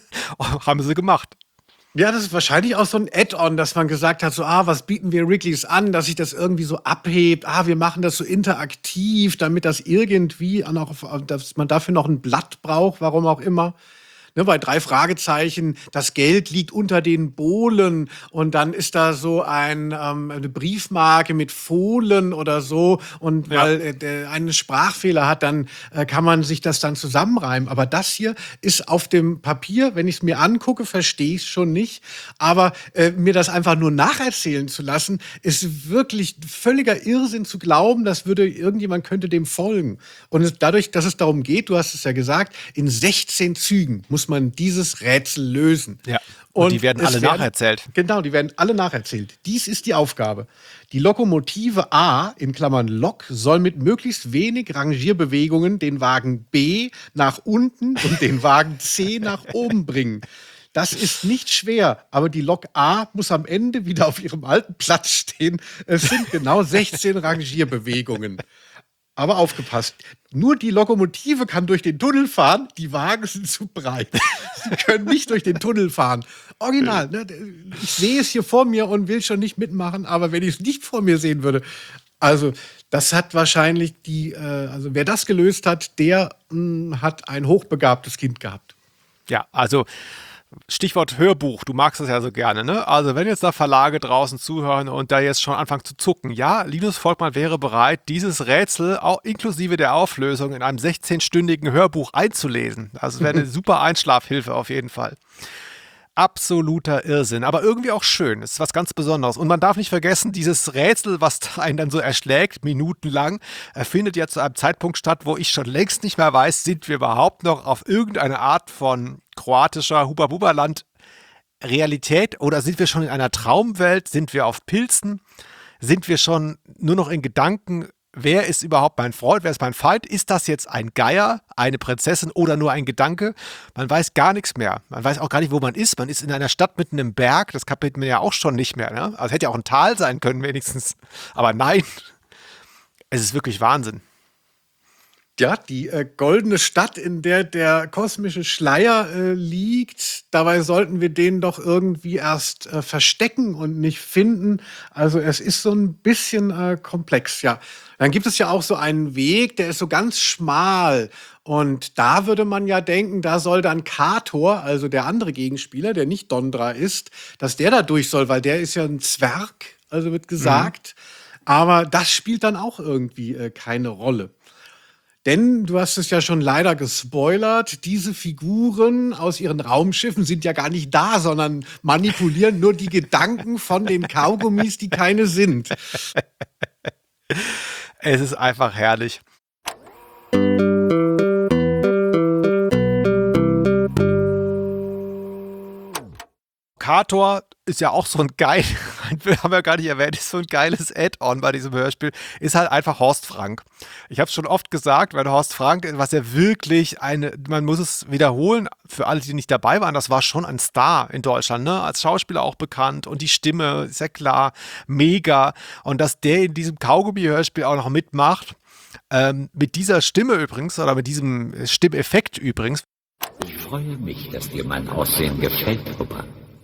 Haben sie gemacht. Ja, das ist wahrscheinlich auch so ein Add-on, dass man gesagt hat, so, ah, was bieten wir Wrigley's an, dass sich das irgendwie so abhebt. Ah, wir machen das so interaktiv, damit das irgendwie, auch, dass man dafür noch ein Blatt braucht, warum auch immer. Ne, bei drei Fragezeichen, das Geld liegt unter den Bohlen und dann ist da so ein, ähm, eine Briefmarke mit Fohlen oder so und Ja. weil äh, der einen Sprachfehler hat, dann äh, kann man sich das dann zusammenreimen. Aber das hier ist auf dem Papier, wenn ich es mir angucke, verstehe ich es schon nicht. Aber äh, mir das einfach nur nacherzählen zu lassen, ist wirklich völliger Irrsinn zu glauben, das würde irgendjemand könnte dem folgen. Und es, dadurch, dass es darum geht, du hast es ja gesagt, in sechzehn Zügen muss man dieses Rätsel lösen. Ja. Und die werden es alle nacherzählt. Genau, die werden alle nacherzählt. Dies ist die Aufgabe. Die Lokomotive A, in Klammern Lok, soll mit möglichst wenig Rangierbewegungen den Wagen B nach unten und den Wagen C nach oben bringen. Das ist nicht schwer, aber die Lok A muss am Ende wieder auf ihrem alten Platz stehen. Es sind genau sechzehn Rangierbewegungen. Aber aufgepasst, nur die Lokomotive kann durch den Tunnel fahren, die Wagen sind zu breit. Sie können nicht durch den Tunnel fahren. Original, ne? Ich sehe es hier vor mir und will schon nicht mitmachen, aber wenn ich es nicht vor mir sehen würde, also das hat wahrscheinlich die, äh, also wer das gelöst hat, der mh, hat ein hochbegabtes Kind gehabt. Ja, also Stichwort Hörbuch, du magst das ja so gerne, ne? Also wenn jetzt da Verlage draußen zuhören und da jetzt schon anfangen zu zucken, ja, Linus Volkmann wäre bereit, dieses Rätsel auch inklusive der Auflösung in einem sechzehnstündigen Hörbuch einzulesen. Also wäre eine super Einschlafhilfe auf jeden Fall. Absoluter Irrsinn, aber irgendwie auch schön. Das ist was ganz Besonderes. Und man darf nicht vergessen, dieses Rätsel, was einen dann so erschlägt, minutenlang, äh, findet ja zu einem Zeitpunkt statt, wo ich schon längst nicht mehr weiß, sind wir überhaupt noch auf irgendeine Art von kroatischer Huba-Buba-Land Realität oder sind wir schon in einer Traumwelt? Sind wir auf Pilzen? Sind wir schon nur noch in Gedanken? Wer ist überhaupt mein Freund? Wer ist mein Feind? Ist das jetzt ein Geier, eine Prinzessin oder nur ein Gedanke? Man weiß gar nichts mehr. Man weiß auch gar nicht, wo man ist. Man ist in einer Stadt mitten im Berg. Das kapiert man ja auch schon nicht mehr. Ne? Also hätte ja auch ein Tal sein können wenigstens. Aber nein, es ist wirklich Wahnsinn. Ja, die äh, goldene Stadt, in der der kosmische Schleier äh, liegt. Dabei sollten wir den doch irgendwie erst äh, verstecken und nicht finden. Also es ist so ein bisschen äh, komplex, ja. Dann gibt es ja auch so einen Weg, der ist so ganz schmal. Und da würde man ja denken, da soll dann Kator, also der andere Gegenspieler, der nicht Dondra ist, dass der da durch soll, weil der ist ja ein Zwerg, also wird gesagt. Mhm. Aber das spielt dann auch irgendwie äh, keine Rolle. Denn du hast es ja schon leider gespoilert, diese Figuren aus ihren Raumschiffen sind ja gar nicht da, sondern manipulieren nur die Gedanken von den Kaugummis, die keine sind. Es ist einfach herrlich. Kator ist ja auch so ein geil, haben wir gar nicht erwähnt, ist so ein geiles Add-on bei diesem Hörspiel, ist halt einfach Horst Frank. Ich habe es schon oft gesagt, weil Horst Frank, was er wirklich eine, man muss es wiederholen, für alle, die nicht dabei waren, das war schon ein Star in Deutschland, ne? Als Schauspieler auch bekannt und die Stimme, ist ja klar, mega. Und dass der in diesem Kaugummi-Hörspiel auch noch mitmacht, ähm, mit dieser Stimme übrigens, oder mit diesem Stimmeffekt übrigens. Ich freue mich, dass dir mein Aussehen gefällt, Opa.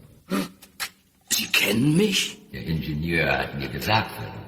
Sie kennen mich? Der Ingenieur hat mir gesagt,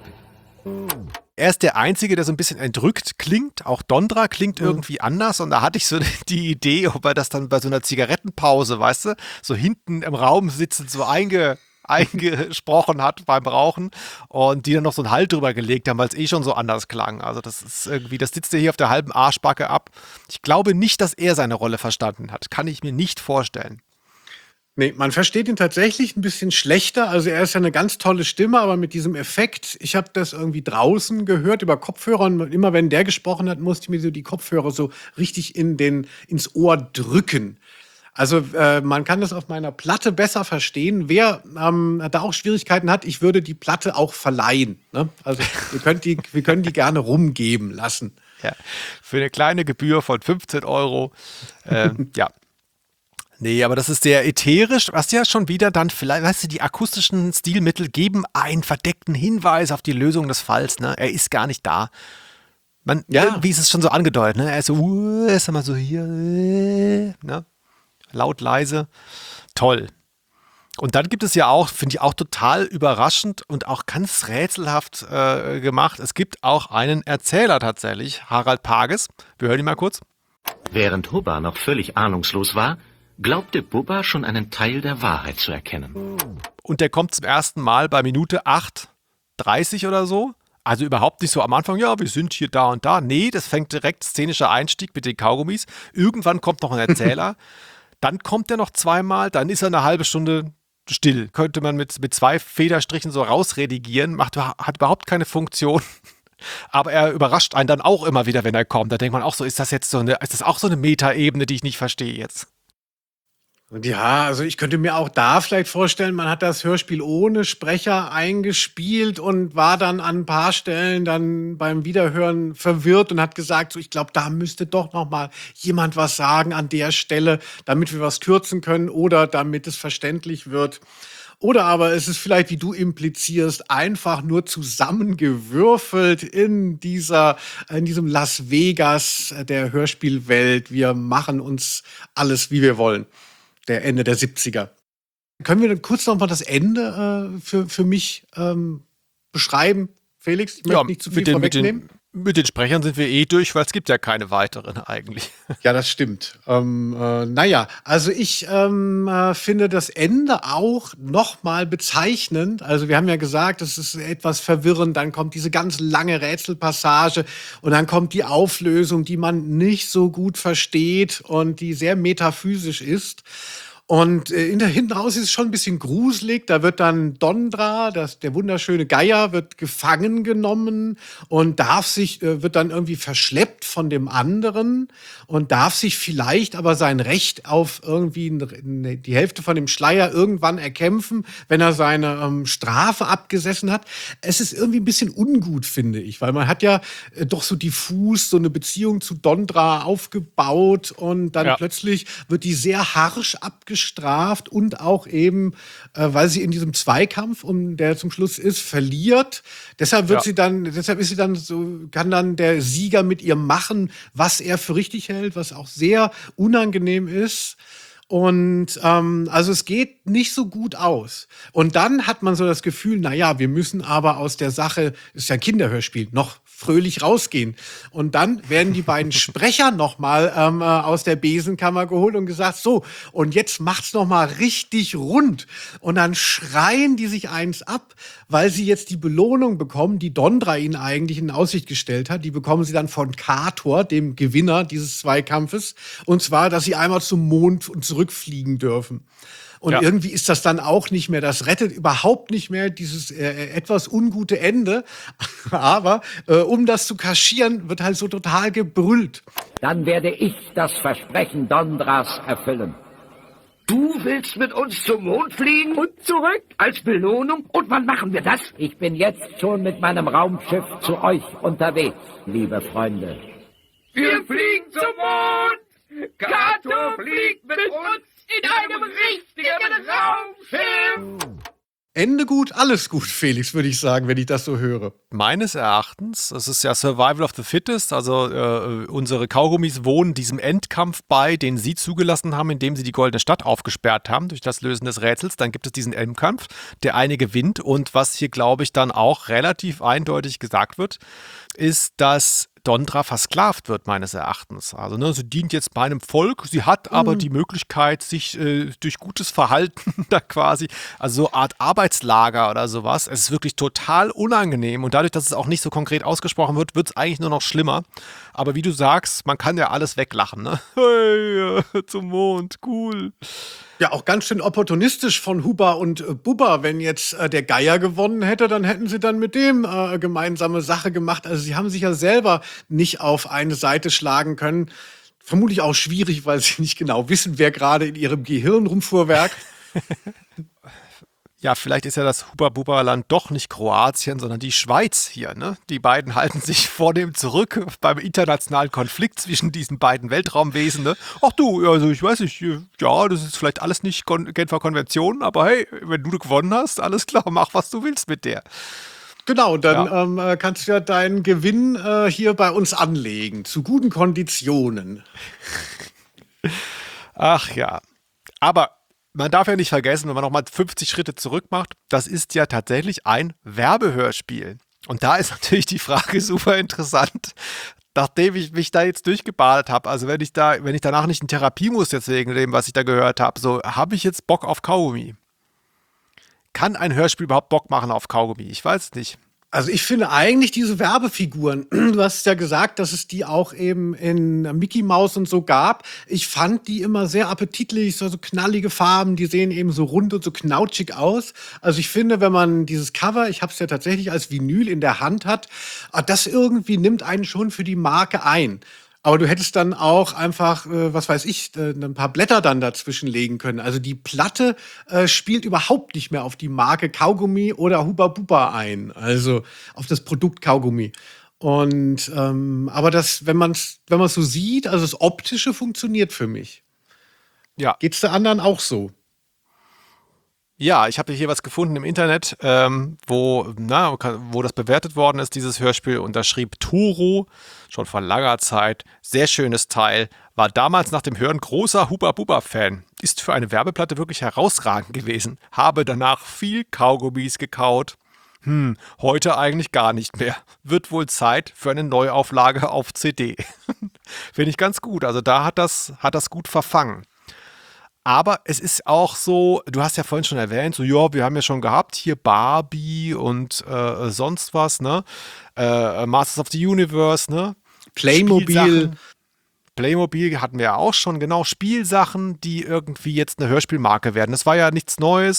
Er ist der Einzige, der so ein bisschen entrückt klingt. Auch Dondra klingt irgendwie anders. Und da hatte ich so die Idee, ob er das dann bei so einer Zigarettenpause, weißt du, so hinten im Raum sitzend so einge, eingesprochen hat beim Rauchen und die dann noch so einen Halt drüber gelegt haben, weil es eh schon so anders klang. Also das ist irgendwie, das sitzt ja hier auf der halben Arschbacke ab. Ich glaube nicht, dass er seine Rolle verstanden hat. Kann ich mir nicht vorstellen. Nee, man versteht ihn tatsächlich ein bisschen schlechter. Also er ist ja eine ganz tolle Stimme, aber mit diesem Effekt, ich habe das irgendwie draußen gehört über Kopfhörer und immer wenn der gesprochen hat, musste ich mir so die Kopfhörer so richtig in den, ins Ohr drücken. Also äh, man kann das auf meiner Platte besser verstehen. Wer ähm, da auch Schwierigkeiten hat, ich würde die Platte auch verleihen. Ne? Also wir können, die, wir können die gerne rumgeben lassen. Ja, für eine kleine Gebühr von fünfzehn Euro. Ähm, ja. Nee, aber das ist sehr ätherisch, was ja schon wieder dann vielleicht, weißt du, die akustischen Stilmittel geben einen verdeckten Hinweis auf die Lösung des Falls, ne? Er ist gar nicht da. Man, Ja. Irgendwie ist es schon so angedeutet, ne? Er ist so, uh, ist immer so hier, äh, ne? Laut, leise. Toll. Und dann gibt es ja auch, finde ich auch total überraschend und auch ganz rätselhaft äh, gemacht, es gibt auch einen Erzähler tatsächlich, Harald Pages. Wir hören ihn mal kurz. Während Hubba noch völlig ahnungslos war, glaubte Bubba schon einen Teil der Wahrheit zu erkennen. Und der kommt zum ersten Mal bei Minute acht dreißig oder so. Also überhaupt nicht so am Anfang, ja, wir sind hier da und da. Nee, das fängt direkt szenischer Einstieg mit den Kaugummis. Irgendwann kommt noch ein Erzähler. Dann kommt er noch zweimal, dann ist er eine halbe Stunde still. Könnte man mit, mit zwei Federstrichen so rausredigieren, macht, hat überhaupt keine Funktion. Aber er überrascht einen dann auch immer wieder, wenn er kommt. Da denkt man auch so, ist das jetzt so eine, ist das auch so eine Metaebene, die ich nicht verstehe jetzt? Und ja, also ich könnte mir auch da vielleicht vorstellen, man hat das Hörspiel ohne Sprecher eingespielt und war dann an ein paar Stellen dann beim Wiederhören verwirrt und hat gesagt, so ich glaube, da müsste doch noch mal jemand was sagen an der Stelle, damit wir was kürzen können oder damit es verständlich wird. Oder aber es ist vielleicht, wie du implizierst, einfach nur zusammengewürfelt in dieser, in diesem Las Vegas der Hörspielwelt. Wir machen uns alles, wie wir wollen. Der Ende der siebziger. Können wir dann kurz noch mal das Ende äh, für, für mich ähm, beschreiben, Felix? Ich möchte Ja, nicht zu viel mit den, mit, vorwegnehmen. den, mit den Sprechern sind wir eh durch, weil es gibt ja keine weiteren eigentlich. Ja, das stimmt. Ähm, äh, naja, also ich ähm, äh, finde das Ende auch nochmal bezeichnend. Also wir haben ja gesagt, es ist etwas verwirrend. Dann kommt diese ganz lange Rätselpassage und dann kommt die Auflösung, die man nicht so gut versteht und die sehr metaphysisch ist. Und äh, in der, hinten raus ist es schon ein bisschen gruselig. Da wird dann Dondra, das, der wunderschöne Geier, wird gefangen genommen und darf sich, äh, wird dann irgendwie verschleppt von dem anderen und darf sich vielleicht aber sein Recht auf irgendwie ne, die Hälfte von dem Schleier irgendwann erkämpfen, wenn er seine ähm, Strafe abgesessen hat. Es ist irgendwie ein bisschen ungut, finde ich, weil man hat ja äh, doch so diffus so eine Beziehung zu Dondra aufgebaut und dann Ja. plötzlich wird die sehr harsch abgestraft und auch eben, äh, weil sie in diesem Zweikampf, um der zum Schluss ist, verliert. Deshalb wird Ja. sie dann, deshalb ist sie dann so, kann dann der Sieger mit ihr machen, was er für richtig hält, was auch sehr unangenehm ist. Und ähm, also es geht nicht so gut aus. Und dann hat man so das Gefühl, na ja, wir müssen aber aus der Sache, ist ja ein Kinderhörspiel, noch fröhlich rausgehen. Und dann werden die beiden Sprecher nochmal ähm, äh, aus der Besenkammer geholt und gesagt, so, und jetzt macht's nochmal richtig rund. Und dann schreien die sich eins ab, weil sie jetzt die Belohnung bekommen, die Dondra ihnen eigentlich in Aussicht gestellt hat. Die bekommen sie dann von Kator, dem Gewinner dieses Zweikampfes. Und zwar, dass sie einmal zum Mond und zurückfliegen dürfen. Und ja. irgendwie ist das dann auch nicht mehr, das rettet überhaupt nicht mehr dieses äh, etwas ungute Ende. Aber äh, um das zu kaschieren, wird halt so total gebrüllt. Dann werde ich das Versprechen Dondras erfüllen. Du willst mit uns zum Mond fliegen? Und zurück? Als Belohnung? Und wann machen wir das? Ich bin jetzt schon mit meinem Raumschiff zu euch unterwegs, liebe Freunde. Wir fliegen zum Mond! Kato fliegt mit uns in einem richtigen Raumschiff! Ende gut, alles gut, Felix, würde ich sagen, wenn ich das so höre. Meines Erachtens, es ist ja Survival of the Fittest, also äh, unsere Kaugummis wohnen diesem Endkampf bei, den sie zugelassen haben, indem sie die Goldene Stadt aufgesperrt haben durch das Lösen des Rätsels. Dann gibt es diesen Endkampf, der eine gewinnt. Und was hier, glaube ich, dann auch relativ eindeutig gesagt wird, ist, dass Dondra versklavt wird, meines Erachtens. Also ne, sie dient jetzt meinem Volk, sie hat aber mhm. die Möglichkeit, sich äh, durch gutes Verhalten da quasi, also so eine Art Arbeitslager oder sowas, es ist wirklich total unangenehm und dadurch, dass es auch nicht so konkret ausgesprochen wird, wird es eigentlich nur noch schlimmer. Aber wie du sagst, man kann ja alles weglachen, ne? Hey, äh, zum Mond, cool. Ja, auch ganz schön opportunistisch von Hubba und äh, Bubba. Wenn jetzt äh, der Geier gewonnen hätte, dann hätten sie dann mit dem äh, gemeinsame Sache gemacht. Also sie haben sich ja selber nicht auf eine Seite schlagen können. Vermutlich auch schwierig, weil sie nicht genau wissen, wer gerade in ihrem Gehirn rumfuhrwerkt. Ja, vielleicht ist ja das Hubba-Bubba-Land doch nicht Kroatien, sondern die Schweiz hier, ne? Die beiden halten sich vornehm zurück beim internationalen Konflikt zwischen diesen beiden Weltraumwesen, ne? Ach du, also ich weiß nicht, ja, das ist vielleicht alles nicht Kon- Genfer Konvention, aber hey, wenn du gewonnen hast, alles klar, mach, was du willst mit der. Genau, dann Ja. ähm, kannst du ja deinen Gewinn äh, hier bei uns anlegen, zu guten Konditionen. Ach ja, aber man darf ja nicht vergessen, wenn man nochmal fünfzig Schritte zurück macht, das ist ja tatsächlich ein Werbehörspiel. Und da ist natürlich die Frage super interessant, nachdem ich mich da jetzt durchgebadet habe, also wenn ich da, wenn ich danach nicht in Therapie muss, jetzt wegen dem, was ich da gehört habe, so habe ich jetzt Bock auf Kaugummi. Kann ein Hörspiel überhaupt Bock machen auf Kaugummi? Ich weiß es nicht. Also ich finde eigentlich diese Werbefiguren, du hast ja gesagt, dass es die auch eben in Mickey Mouse und so gab. Ich fand die immer sehr appetitlich, so, so knallige Farben, die sehen eben so rund und so knautschig aus. Also ich finde, wenn man dieses Cover, ich habe es ja tatsächlich als Vinyl in der Hand hat, das irgendwie nimmt einen schon für die Marke ein. Aber du hättest dann auch einfach, äh, was weiß ich, äh, ein paar Blätter dann dazwischen legen können. Also die Platte äh, spielt überhaupt nicht mehr auf die Marke Kaugummi oder Hubba Bubba ein. Also auf das Produkt Kaugummi. Und ähm, aber das, wenn man es wenn man es so sieht, also das Optische funktioniert für mich. Ja. Geht's der anderen auch so? Ja, ich habe hier was gefunden im Internet, ähm, wo, na, wo das bewertet worden ist, dieses Hörspiel. Und da schrieb Toro, schon vor langer Zeit, sehr schönes Teil, war damals nach dem Hören großer Hubba-Bubba-Fan. Ist für eine Werbeplatte wirklich herausragend gewesen. Habe danach viel Kaugummis gekaut. Hm, heute eigentlich gar nicht mehr. Wird wohl Zeit für eine Neuauflage auf C D. Finde ich ganz gut. Also da hat das, hat das gut verfangen. Aber es ist auch so, du hast ja vorhin schon erwähnt, so ja, wir haben ja schon gehabt, hier Barbie und äh, sonst was, ne? Äh, Masters of the Universe, ne? Playmobil. Spielsachen. Playmobil hatten wir ja auch schon, genau. Spielsachen, die irgendwie jetzt eine Hörspielmarke werden. Das war ja nichts Neues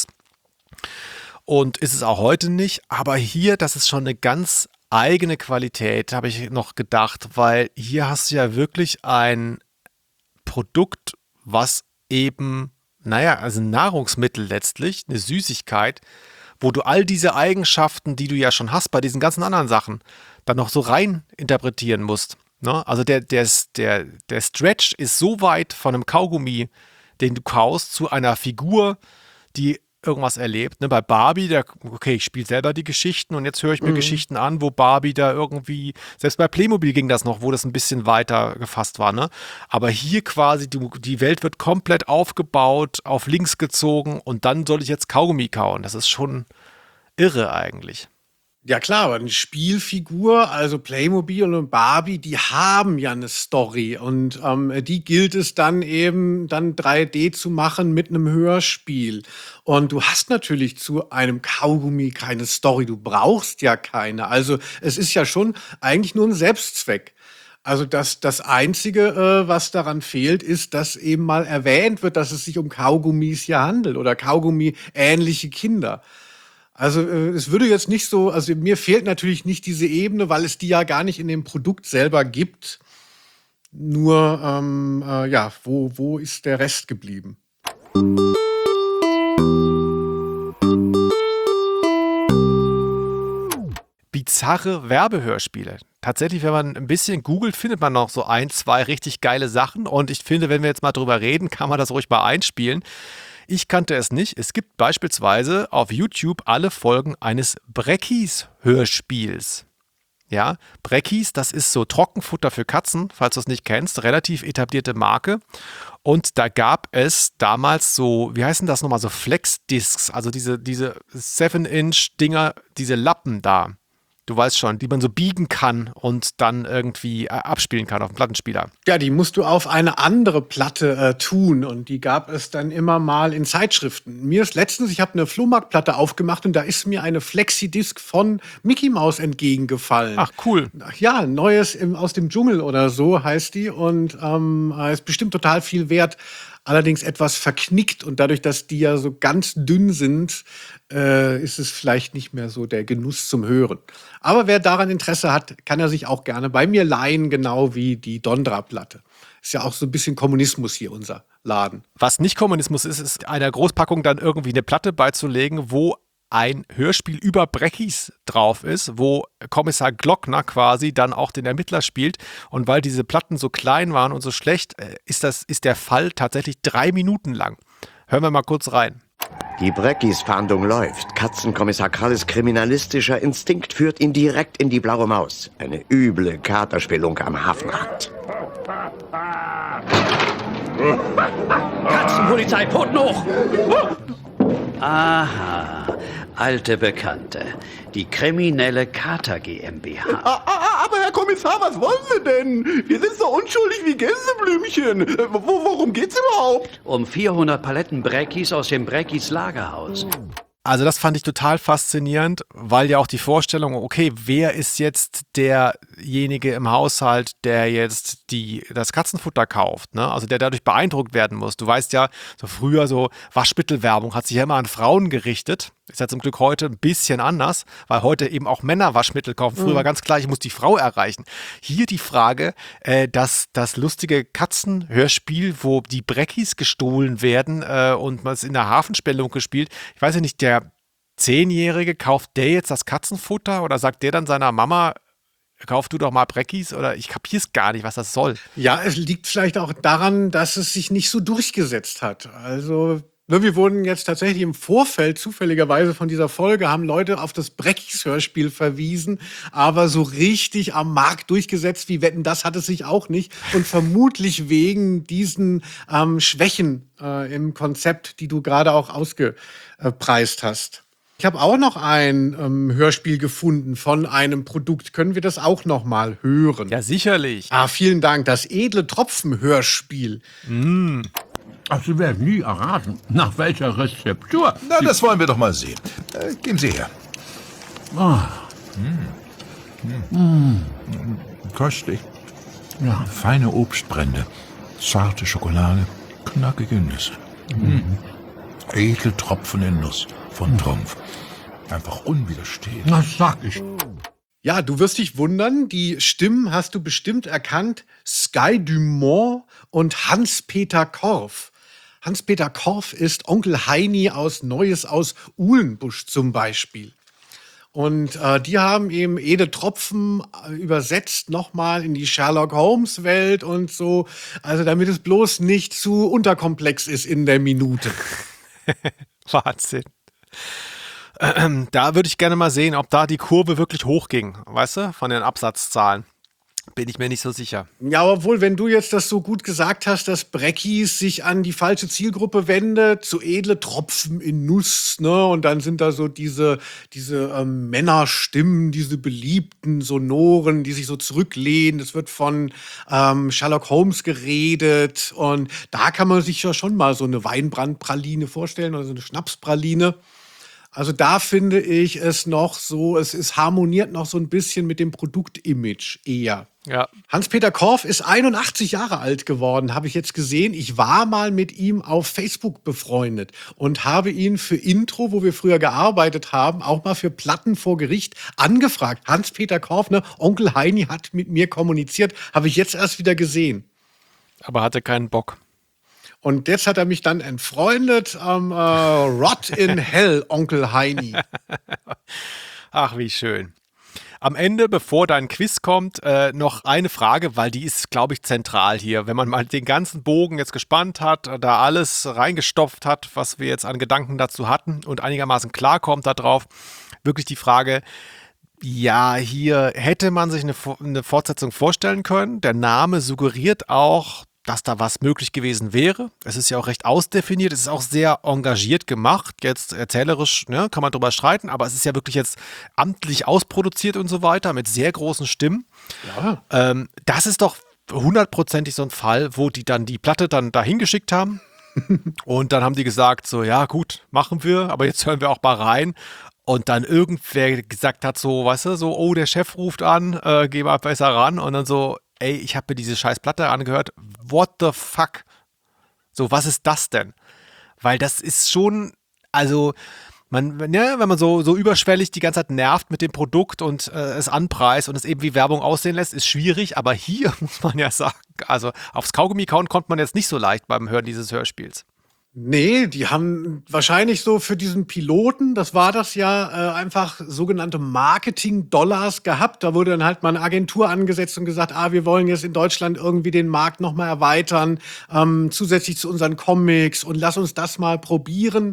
und ist es auch heute nicht. Aber hier, das ist schon eine ganz eigene Qualität, habe ich noch gedacht, weil hier hast du ja wirklich ein Produkt, was eben, naja, also ein Nahrungsmittel letztlich, eine Süßigkeit, wo du all diese Eigenschaften, die du ja schon hast bei diesen ganzen anderen Sachen, dann noch so rein interpretieren musst. Ne? Also der, der, der, der Stretch ist so weit von einem Kaugummi, den du kaust, zu einer Figur, die irgendwas erlebt. Ne? Bei Barbie, der, okay, ich spiele selber die Geschichten und jetzt höre ich mir Mhm. Geschichten an, wo Barbie da irgendwie, selbst bei Playmobil ging das noch, wo das ein bisschen weiter gefasst war. Ne? Aber hier quasi, die, die Welt wird komplett aufgebaut, auf links gezogen und dann soll ich jetzt Kaugummi kauen. Das ist schon irre eigentlich. Ja klar, aber eine Spielfigur, also Playmobil und Barbie, die haben ja eine Story und ähm, die gilt es dann eben dann drei D zu machen mit einem Hörspiel. Und du hast natürlich zu einem Kaugummi keine Story, du brauchst ja keine. Also es ist ja schon eigentlich nur ein Selbstzweck. Also das, das Einzige, äh, was daran fehlt, ist, dass eben mal erwähnt wird, dass es sich um Kaugummis hier handelt oder Kaugummi-ähnliche Kinder. Also äh, es würde jetzt nicht so, also mir fehlt natürlich nicht diese Ebene, weil es die ja gar nicht in dem Produkt selber gibt. Nur, ähm, äh, ja, wo, wo ist der Rest geblieben? Bizarre Werbehörspiele. Tatsächlich, wenn man ein bisschen googelt, findet man noch so ein, zwei richtig geile Sachen. Und ich finde, wenn wir jetzt mal drüber reden, kann man das ruhig mal einspielen. Ich kannte es nicht. Es gibt beispielsweise auf YouTube alle Folgen eines Breckies-Hörspiels. Ja, Breckies, das ist so Trockenfutter für Katzen, falls du es nicht kennst, relativ etablierte Marke. Und da gab es damals so, wie heißen das nochmal, so Flex-Discs, also diese, diese Seven-Inch-Dinger, diese Lappen da. Du weißt schon, die man so biegen kann und dann irgendwie äh, abspielen kann auf dem Plattenspieler. Ja, die musst du auf eine andere Platte äh, tun und die gab es dann immer mal in Zeitschriften. Mir ist letztens, ich habe eine Flohmarktplatte aufgemacht und da ist mir eine Flexi-Disc von Mickey Mouse entgegengefallen. Ach, cool. Ja, Neues im, aus dem Dschungel oder so heißt die und ähm, ist bestimmt total viel wert. Allerdings etwas verknickt und dadurch, dass die ja so ganz dünn sind, äh, ist es vielleicht nicht mehr so der Genuss zum Hören. Aber wer daran Interesse hat, kann er sich auch gerne bei mir leihen, genau wie die Dondra-Platte. Ist ja auch so ein bisschen Kommunismus hier, unser Laden. Was nicht Kommunismus ist, ist einer Großpackung dann irgendwie eine Platte beizulegen, wo ein Hörspiel über Breckies drauf ist, wo Kommissar Glockner quasi dann auch den Ermittler spielt. Und weil diese Platten so klein waren und so schlecht, ist, das, ist der Fall tatsächlich drei Minuten lang. Hören wir mal kurz rein. Die Breckies-Fahndung läuft. Katzenkommissar Kralles kriminalistischer Instinkt führt ihn direkt in die Blaue Maus. Eine üble Katerspelunke am Hafenrand. Katzenpolizei, Pfoten hoch! Aha, alte Bekannte. Die kriminelle Kater GmbH. Ah, ah, aber Herr Kommissar, was wollen Sie denn? Wir sind so unschuldig wie Gänseblümchen. Wo, worum geht's überhaupt? Um vierhundert Paletten Breckies aus dem Breckies Lagerhaus. Also das fand ich total faszinierend, weil ja auch die Vorstellung, okay, wer ist jetzt derjenige im Haushalt, der jetzt die, das Katzenfutter kauft, ne? Also der dadurch beeindruckt werden muss. Du weißt ja, so früher so Waschmittelwerbung hat sich ja immer an Frauen gerichtet. Ist ja zum Glück heute ein bisschen anders, weil heute eben auch Männer Waschmittel kaufen. Früher war ganz klar, ich muss die Frau erreichen. Hier die Frage, äh, dass das lustige Katzenhörspiel, wo die Breckies gestohlen werden äh, und man es in der Hafenspelunke spielt. Ich weiß ja nicht, der Zehnjährige, kauft der jetzt das Katzenfutter oder sagt der dann seiner Mama, kauf du doch mal Breckies, oder ich kapiere es gar nicht, was das soll. Ja, es liegt vielleicht auch daran, dass es sich nicht so durchgesetzt hat. Also wir wurden jetzt tatsächlich im Vorfeld zufälligerweise von dieser Folge, haben Leute auf das Breckies-Hörspiel verwiesen, aber so richtig am Markt durchgesetzt wie Wetten, das hat es sich auch nicht. Und vermutlich wegen diesen ähm, Schwächen äh, im Konzept, die du gerade auch ausgepreist hast. Ich habe auch noch ein ähm, Hörspiel gefunden von einem Produkt. Können wir das auch noch mal hören? Ja, sicherlich. Ah, vielen Dank. Das edle Tropfen-Hörspiel. Mm. Ach, Sie werden nie erraten, nach welcher Rezeptur. Na, das wollen wir doch mal sehen. Äh, geben Sie her. Ah. Mm. Mm. Köstlich. Ja, feine Obstbrände, zarte Schokolade, knackige Nüsse. Mm. Edle Tropfen in Nuss von Trumpf. Einfach unwiderstehlich. Das sag ich. Ja, du wirst dich wundern, die Stimmen hast du bestimmt erkannt. Sky Dumont und Hans-Peter Korff. Hans-Peter Korff ist Onkel Heini aus Neues aus Uhlenbusch zum Beispiel. Und äh, die haben eben Ede Tropfen äh, übersetzt nochmal in die Sherlock-Holmes-Welt und so. Also damit es bloß nicht zu unterkomplex ist in der Minute. Wahnsinn. Ähm, da würde ich gerne mal sehen, ob da die Kurve wirklich hochging, weißt du, von den Absatzzahlen. Bin ich mir nicht so sicher. Ja, obwohl, wenn du jetzt das so gut gesagt hast, dass Breckies sich an die falsche Zielgruppe wendet, so edle Tropfen in Nuss, ne? Und dann sind da so diese, diese ähm, Männerstimmen, diese beliebten Sonoren, die sich so zurücklehnen. Es wird von ähm, Sherlock Holmes geredet. Und da kann man sich ja schon mal so eine Weinbrandpraline vorstellen oder so eine Schnapspraline. Also da finde ich es noch so, es ist harmoniert noch so ein bisschen mit dem Produktimage eher. Ja. Hans-Peter Korf ist einundachtzig Jahre alt geworden, habe ich jetzt gesehen. Ich war mal mit ihm auf Facebook befreundet und habe ihn für Intro, wo wir früher gearbeitet haben, auch mal für Platten vor Gericht angefragt. Hans-Peter Korf, ne, Onkel Heini hat mit mir kommuniziert, habe ich jetzt erst wieder gesehen. Aber hatte keinen Bock. Und jetzt hat er mich dann entfreundet. Ähm, äh, Rot in Hell, Onkel Heini. Ach, wie schön. Am Ende, bevor dein Quiz kommt, äh, noch eine Frage, weil die ist, glaube ich, zentral hier. Wenn man mal den ganzen Bogen jetzt gespannt hat, da alles reingestopft hat, was wir jetzt an Gedanken dazu hatten und einigermaßen klarkommt darauf, wirklich die Frage, ja, hier hätte man sich eine, eine Fortsetzung vorstellen können. Der Name suggeriert auch, dass da was möglich gewesen wäre. Es ist ja auch recht ausdefiniert, es ist auch sehr engagiert gemacht. Jetzt erzählerisch, ne, kann man drüber streiten, aber es ist ja wirklich jetzt amtlich ausproduziert und so weiter mit sehr großen Stimmen. Ja. Ähm, das ist doch hundertprozentig so ein Fall, wo die dann die Platte dann dahin geschickt haben und dann haben die gesagt so, ja gut, machen wir, aber jetzt hören wir auch mal rein. Und dann irgendwer gesagt hat so, weißt du, so, oh, der Chef ruft an, äh, geh mal besser ran und dann so, ey, ich habe mir diese scheiß Platte angehört, what the fuck? So, was ist das denn? Weil das ist schon, also, man, ja, wenn man so, so überschwellig die ganze Zeit nervt mit dem Produkt und äh, es anpreist und es eben wie Werbung aussehen lässt, ist schwierig, aber hier muss man ja sagen, also aufs Kaugummi kauen konnte man jetzt nicht so leicht beim Hören dieses Hörspiels. Nee, die haben wahrscheinlich so für diesen Piloten, das war das ja, äh, einfach sogenannte Marketing-Dollars gehabt. Da wurde dann halt mal eine Agentur angesetzt und gesagt, ah, wir wollen jetzt in Deutschland irgendwie den Markt nochmal erweitern, ähm, zusätzlich zu unseren Comics und lass uns das mal probieren.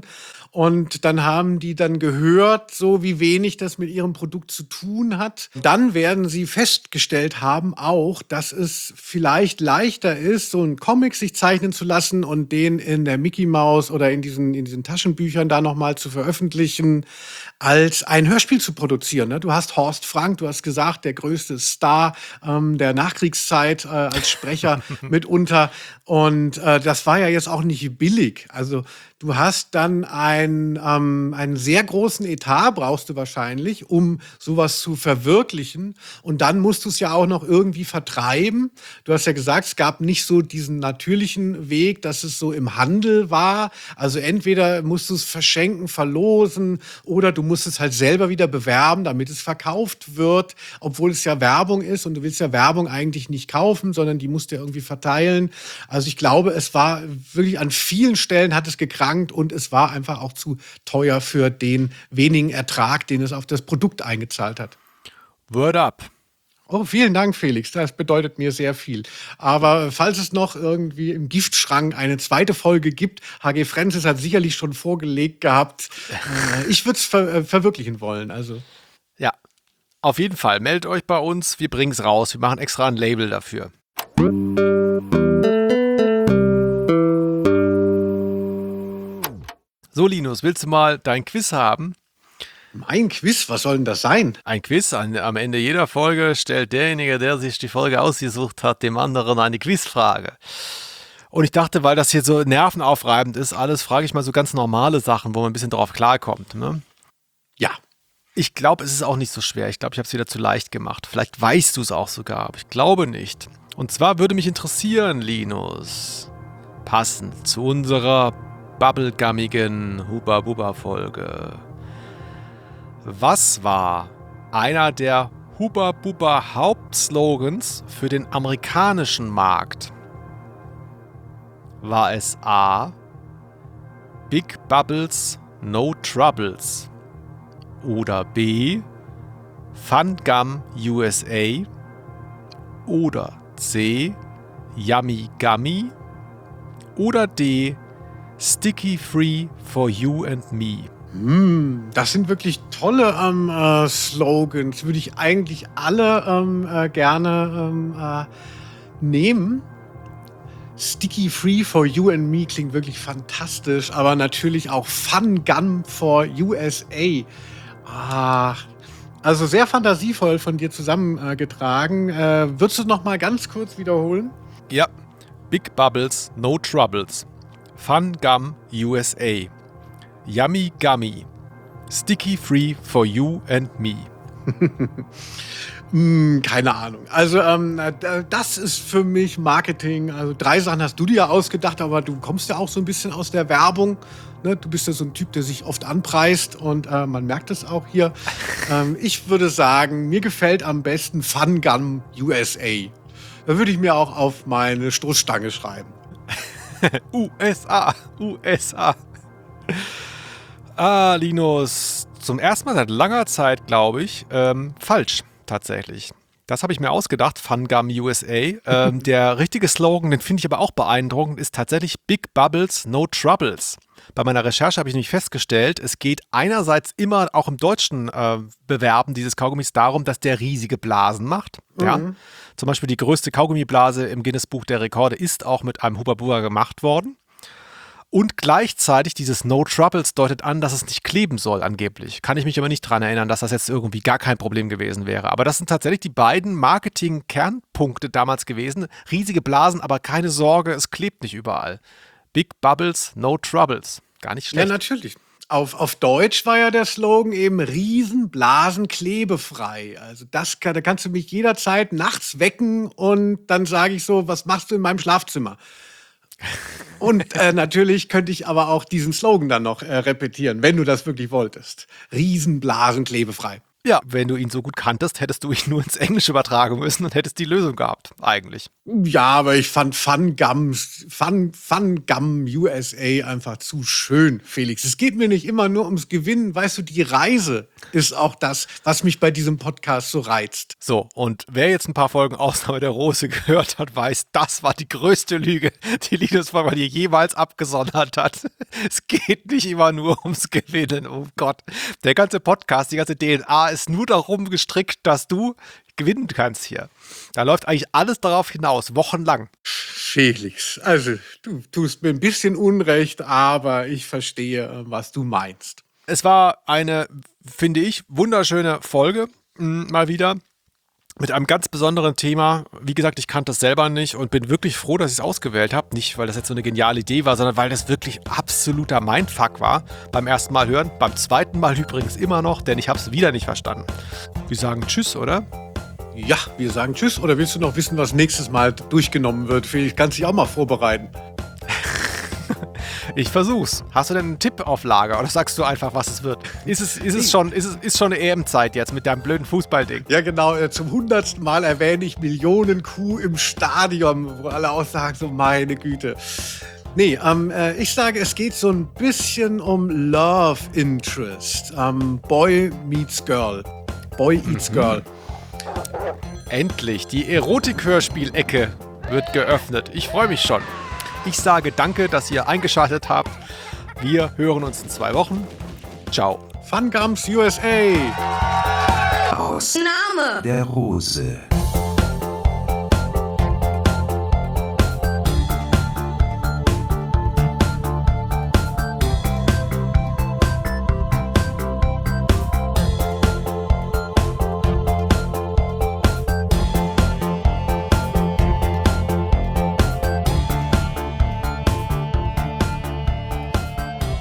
Und dann haben die dann gehört, so wie wenig das mit ihrem Produkt zu tun hat. Dann werden sie festgestellt haben auch, dass es vielleicht leichter ist, so einen Comic sich zeichnen zu lassen und den in der Mickey Mouse oder in diesen, in diesen Taschenbüchern da nochmal zu veröffentlichen, als ein Hörspiel zu produzieren. Ne? Du hast Horst Frank, du hast gesagt, der größte Star ähm, der Nachkriegszeit äh, als Sprecher mitunter. Und äh, das war ja jetzt auch nicht billig. Also du hast dann ein, ähm, einen sehr großen Etat, brauchst du wahrscheinlich, um sowas zu verwirklichen. Und dann musst du es ja auch noch irgendwie vertreiben. Du hast ja gesagt, es gab nicht so diesen natürlichen Weg, dass es so im Handel war. Also entweder musst du es verschenken, verlosen oder du musst es halt selber wieder bewerben, damit es verkauft wird, obwohl es ja Werbung ist und du willst ja Werbung eigentlich nicht kaufen, sondern die musst du ja irgendwie verteilen. Also ich glaube, es war wirklich an vielen Stellen hat es gekrankt und es war einfach auch zu teuer für den wenigen Ertrag, den es auf das Produkt eingezahlt hat. Word up. Oh, vielen Dank, Felix. Das bedeutet mir sehr viel. Aber falls es noch irgendwie im Giftschrank eine zweite Folge gibt, H G Francis hat sicherlich schon vorgelegt gehabt. Äh, ich würde es ver- äh, verwirklichen wollen. Also. Ja, auf jeden Fall. Meldet euch bei uns, wir bringen es raus. Wir machen extra ein Label dafür. So, Linus, willst du mal dein Quiz haben? Mein Quiz? Was soll denn das sein? Ein Quiz. An, am Ende jeder Folge stellt derjenige, der sich die Folge ausgesucht hat, dem anderen eine Quizfrage. Und ich dachte, weil das hier so nervenaufreibend ist, alles, frage ich mal so ganz normale Sachen, wo man ein bisschen drauf klarkommt. Ne? Ja. Ich glaube, es ist auch nicht so schwer. Ich glaube, ich habe es wieder zu leicht gemacht. Vielleicht weißt du es auch sogar, aber ich glaube nicht. Und zwar würde mich interessieren, Linus, passend zu unserer bubblegummigen Huba-Buba-Folge. Was war einer der Huba-Buba-Hauptslogans für den amerikanischen Markt? War es A. Big Bubbles, No Troubles? Oder B. Fun Gum U S A? Oder C. Yummy Gummy? Oder D. Sticky Free for You and Me? Hm, das sind wirklich tolle ähm, äh, Slogans. Würde ich eigentlich alle ähm, äh, gerne ähm, äh, nehmen. Sticky Free for You and Me klingt wirklich fantastisch, aber natürlich auch Fun Gum for U S A. Ah, also sehr fantasievoll von dir zusammengetragen. Äh, würdest du noch mal ganz kurz wiederholen? Ja, Big Bubbles, No Troubles. Fun Gum U S A. Yummy Gummy. Sticky Free for You and Me. Hm, keine Ahnung. Also ähm, das ist für mich Marketing. Also drei Sachen hast du dir ja ausgedacht, aber du kommst ja auch so ein bisschen aus der Werbung. Ne? Du bist ja so ein Typ, der sich oft anpreist und äh, man merkt es auch hier. ähm, ich würde sagen, mir gefällt am besten Fun Gum U S A. Da würde ich mir auch auf meine Stoßstange schreiben. U S A, U S A. Ah, Linus, zum ersten Mal seit langer Zeit, glaube ich, ähm, falsch. Tatsächlich. Das habe ich mir ausgedacht, Fun Gum U S A. Ähm, der richtige Slogan, den finde ich aber auch beeindruckend, ist tatsächlich Big Bubbles, No Troubles. Bei meiner Recherche habe ich nämlich festgestellt, es geht einerseits immer auch im deutschen äh, Bewerben dieses Kaugummis darum, dass der riesige Blasen macht. Mhm. Ja? Zum Beispiel die größte Kaugummiblase im Guinness-Buch der Rekorde ist auch mit einem Hubba Bubba gemacht worden. Und gleichzeitig dieses No Troubles deutet an, dass es nicht kleben soll angeblich. Kann ich mich aber nicht dran erinnern, dass das jetzt irgendwie gar kein Problem gewesen wäre. Aber das sind tatsächlich die beiden Marketing-Kernpunkte damals gewesen. Riesige Blasen, aber keine Sorge, es klebt nicht überall. Big Bubbles, No Troubles. Gar nicht schlecht. Ja, natürlich. Auf, auf Deutsch war ja der Slogan eben Riesenblasen klebefrei. Also das kann, da kannst du mich jederzeit nachts wecken und dann sage ich so, was machst du in meinem Schlafzimmer? Und äh, natürlich könnte ich aber auch diesen Slogan dann noch äh, repetieren, wenn du das wirklich wolltest. Riesenblasen klebefrei. Ja, wenn du ihn so gut kanntest, hättest du ihn nur ins Englische übertragen müssen und hättest die Lösung gehabt, eigentlich. Ja, aber ich fand Fun Gum, Fun, Fun Gum U S A einfach zu schön, Felix. Es geht mir nicht immer nur ums Gewinnen. Weißt du, die Reise ist auch das, was mich bei diesem Podcast so reizt. So, und wer jetzt ein paar Folgen Ausnahme der Rose gehört hat, weiß, das war die größte Lüge, die Linus von dir jemals abgesondert hat. Es geht nicht immer nur ums Gewinnen, oh Gott. Der ganze Podcast, die ganze D N A ist nur darum gestrickt, dass du gewinnen kannst hier. Da läuft eigentlich alles darauf hinaus, wochenlang. Felix, also du tust mir ein bisschen Unrecht, aber ich verstehe, was du meinst. Es war eine, finde ich, wunderschöne Folge, mh, mal wieder. Mit einem ganz besonderen Thema. Wie gesagt, ich kannte das selber nicht und bin wirklich froh, dass ich es ausgewählt habe. Nicht, weil das jetzt so eine geniale Idee war, sondern weil das wirklich absoluter Mindfuck war. Beim ersten Mal hören, beim zweiten Mal übrigens immer noch, denn ich habe es wieder nicht verstanden. Wir sagen Tschüss, oder? Ja, wir sagen Tschüss. Oder willst du noch wissen, was nächstes Mal durchgenommen wird? Felix, kannst dich auch mal vorbereiten. Ich versuch's. Hast du denn einen Tipp auf Lager oder sagst du einfach, was es wird? Ist es, ist es schon, ist es, ist schon eine E M-Zeit jetzt mit deinem blöden Fußballding? Ja, genau. Zum hundertsten Mal erwähne ich Millionen Kuh im Stadion, wo alle auch sagen, so meine Güte. Nee, ähm, äh, ich sage, es geht so ein bisschen um Love Interest. Ähm, Boy meets Girl. Boy eats mhm. Girl. Endlich, die Erotik-Hörspielecke wird geöffnet. Ich freue mich schon. Ich sage danke, dass ihr eingeschaltet habt. Wir hören uns in zwei Wochen. Ciao. Fun Gums U S A. Aus Name der Rose.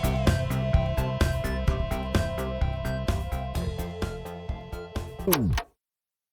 Boom.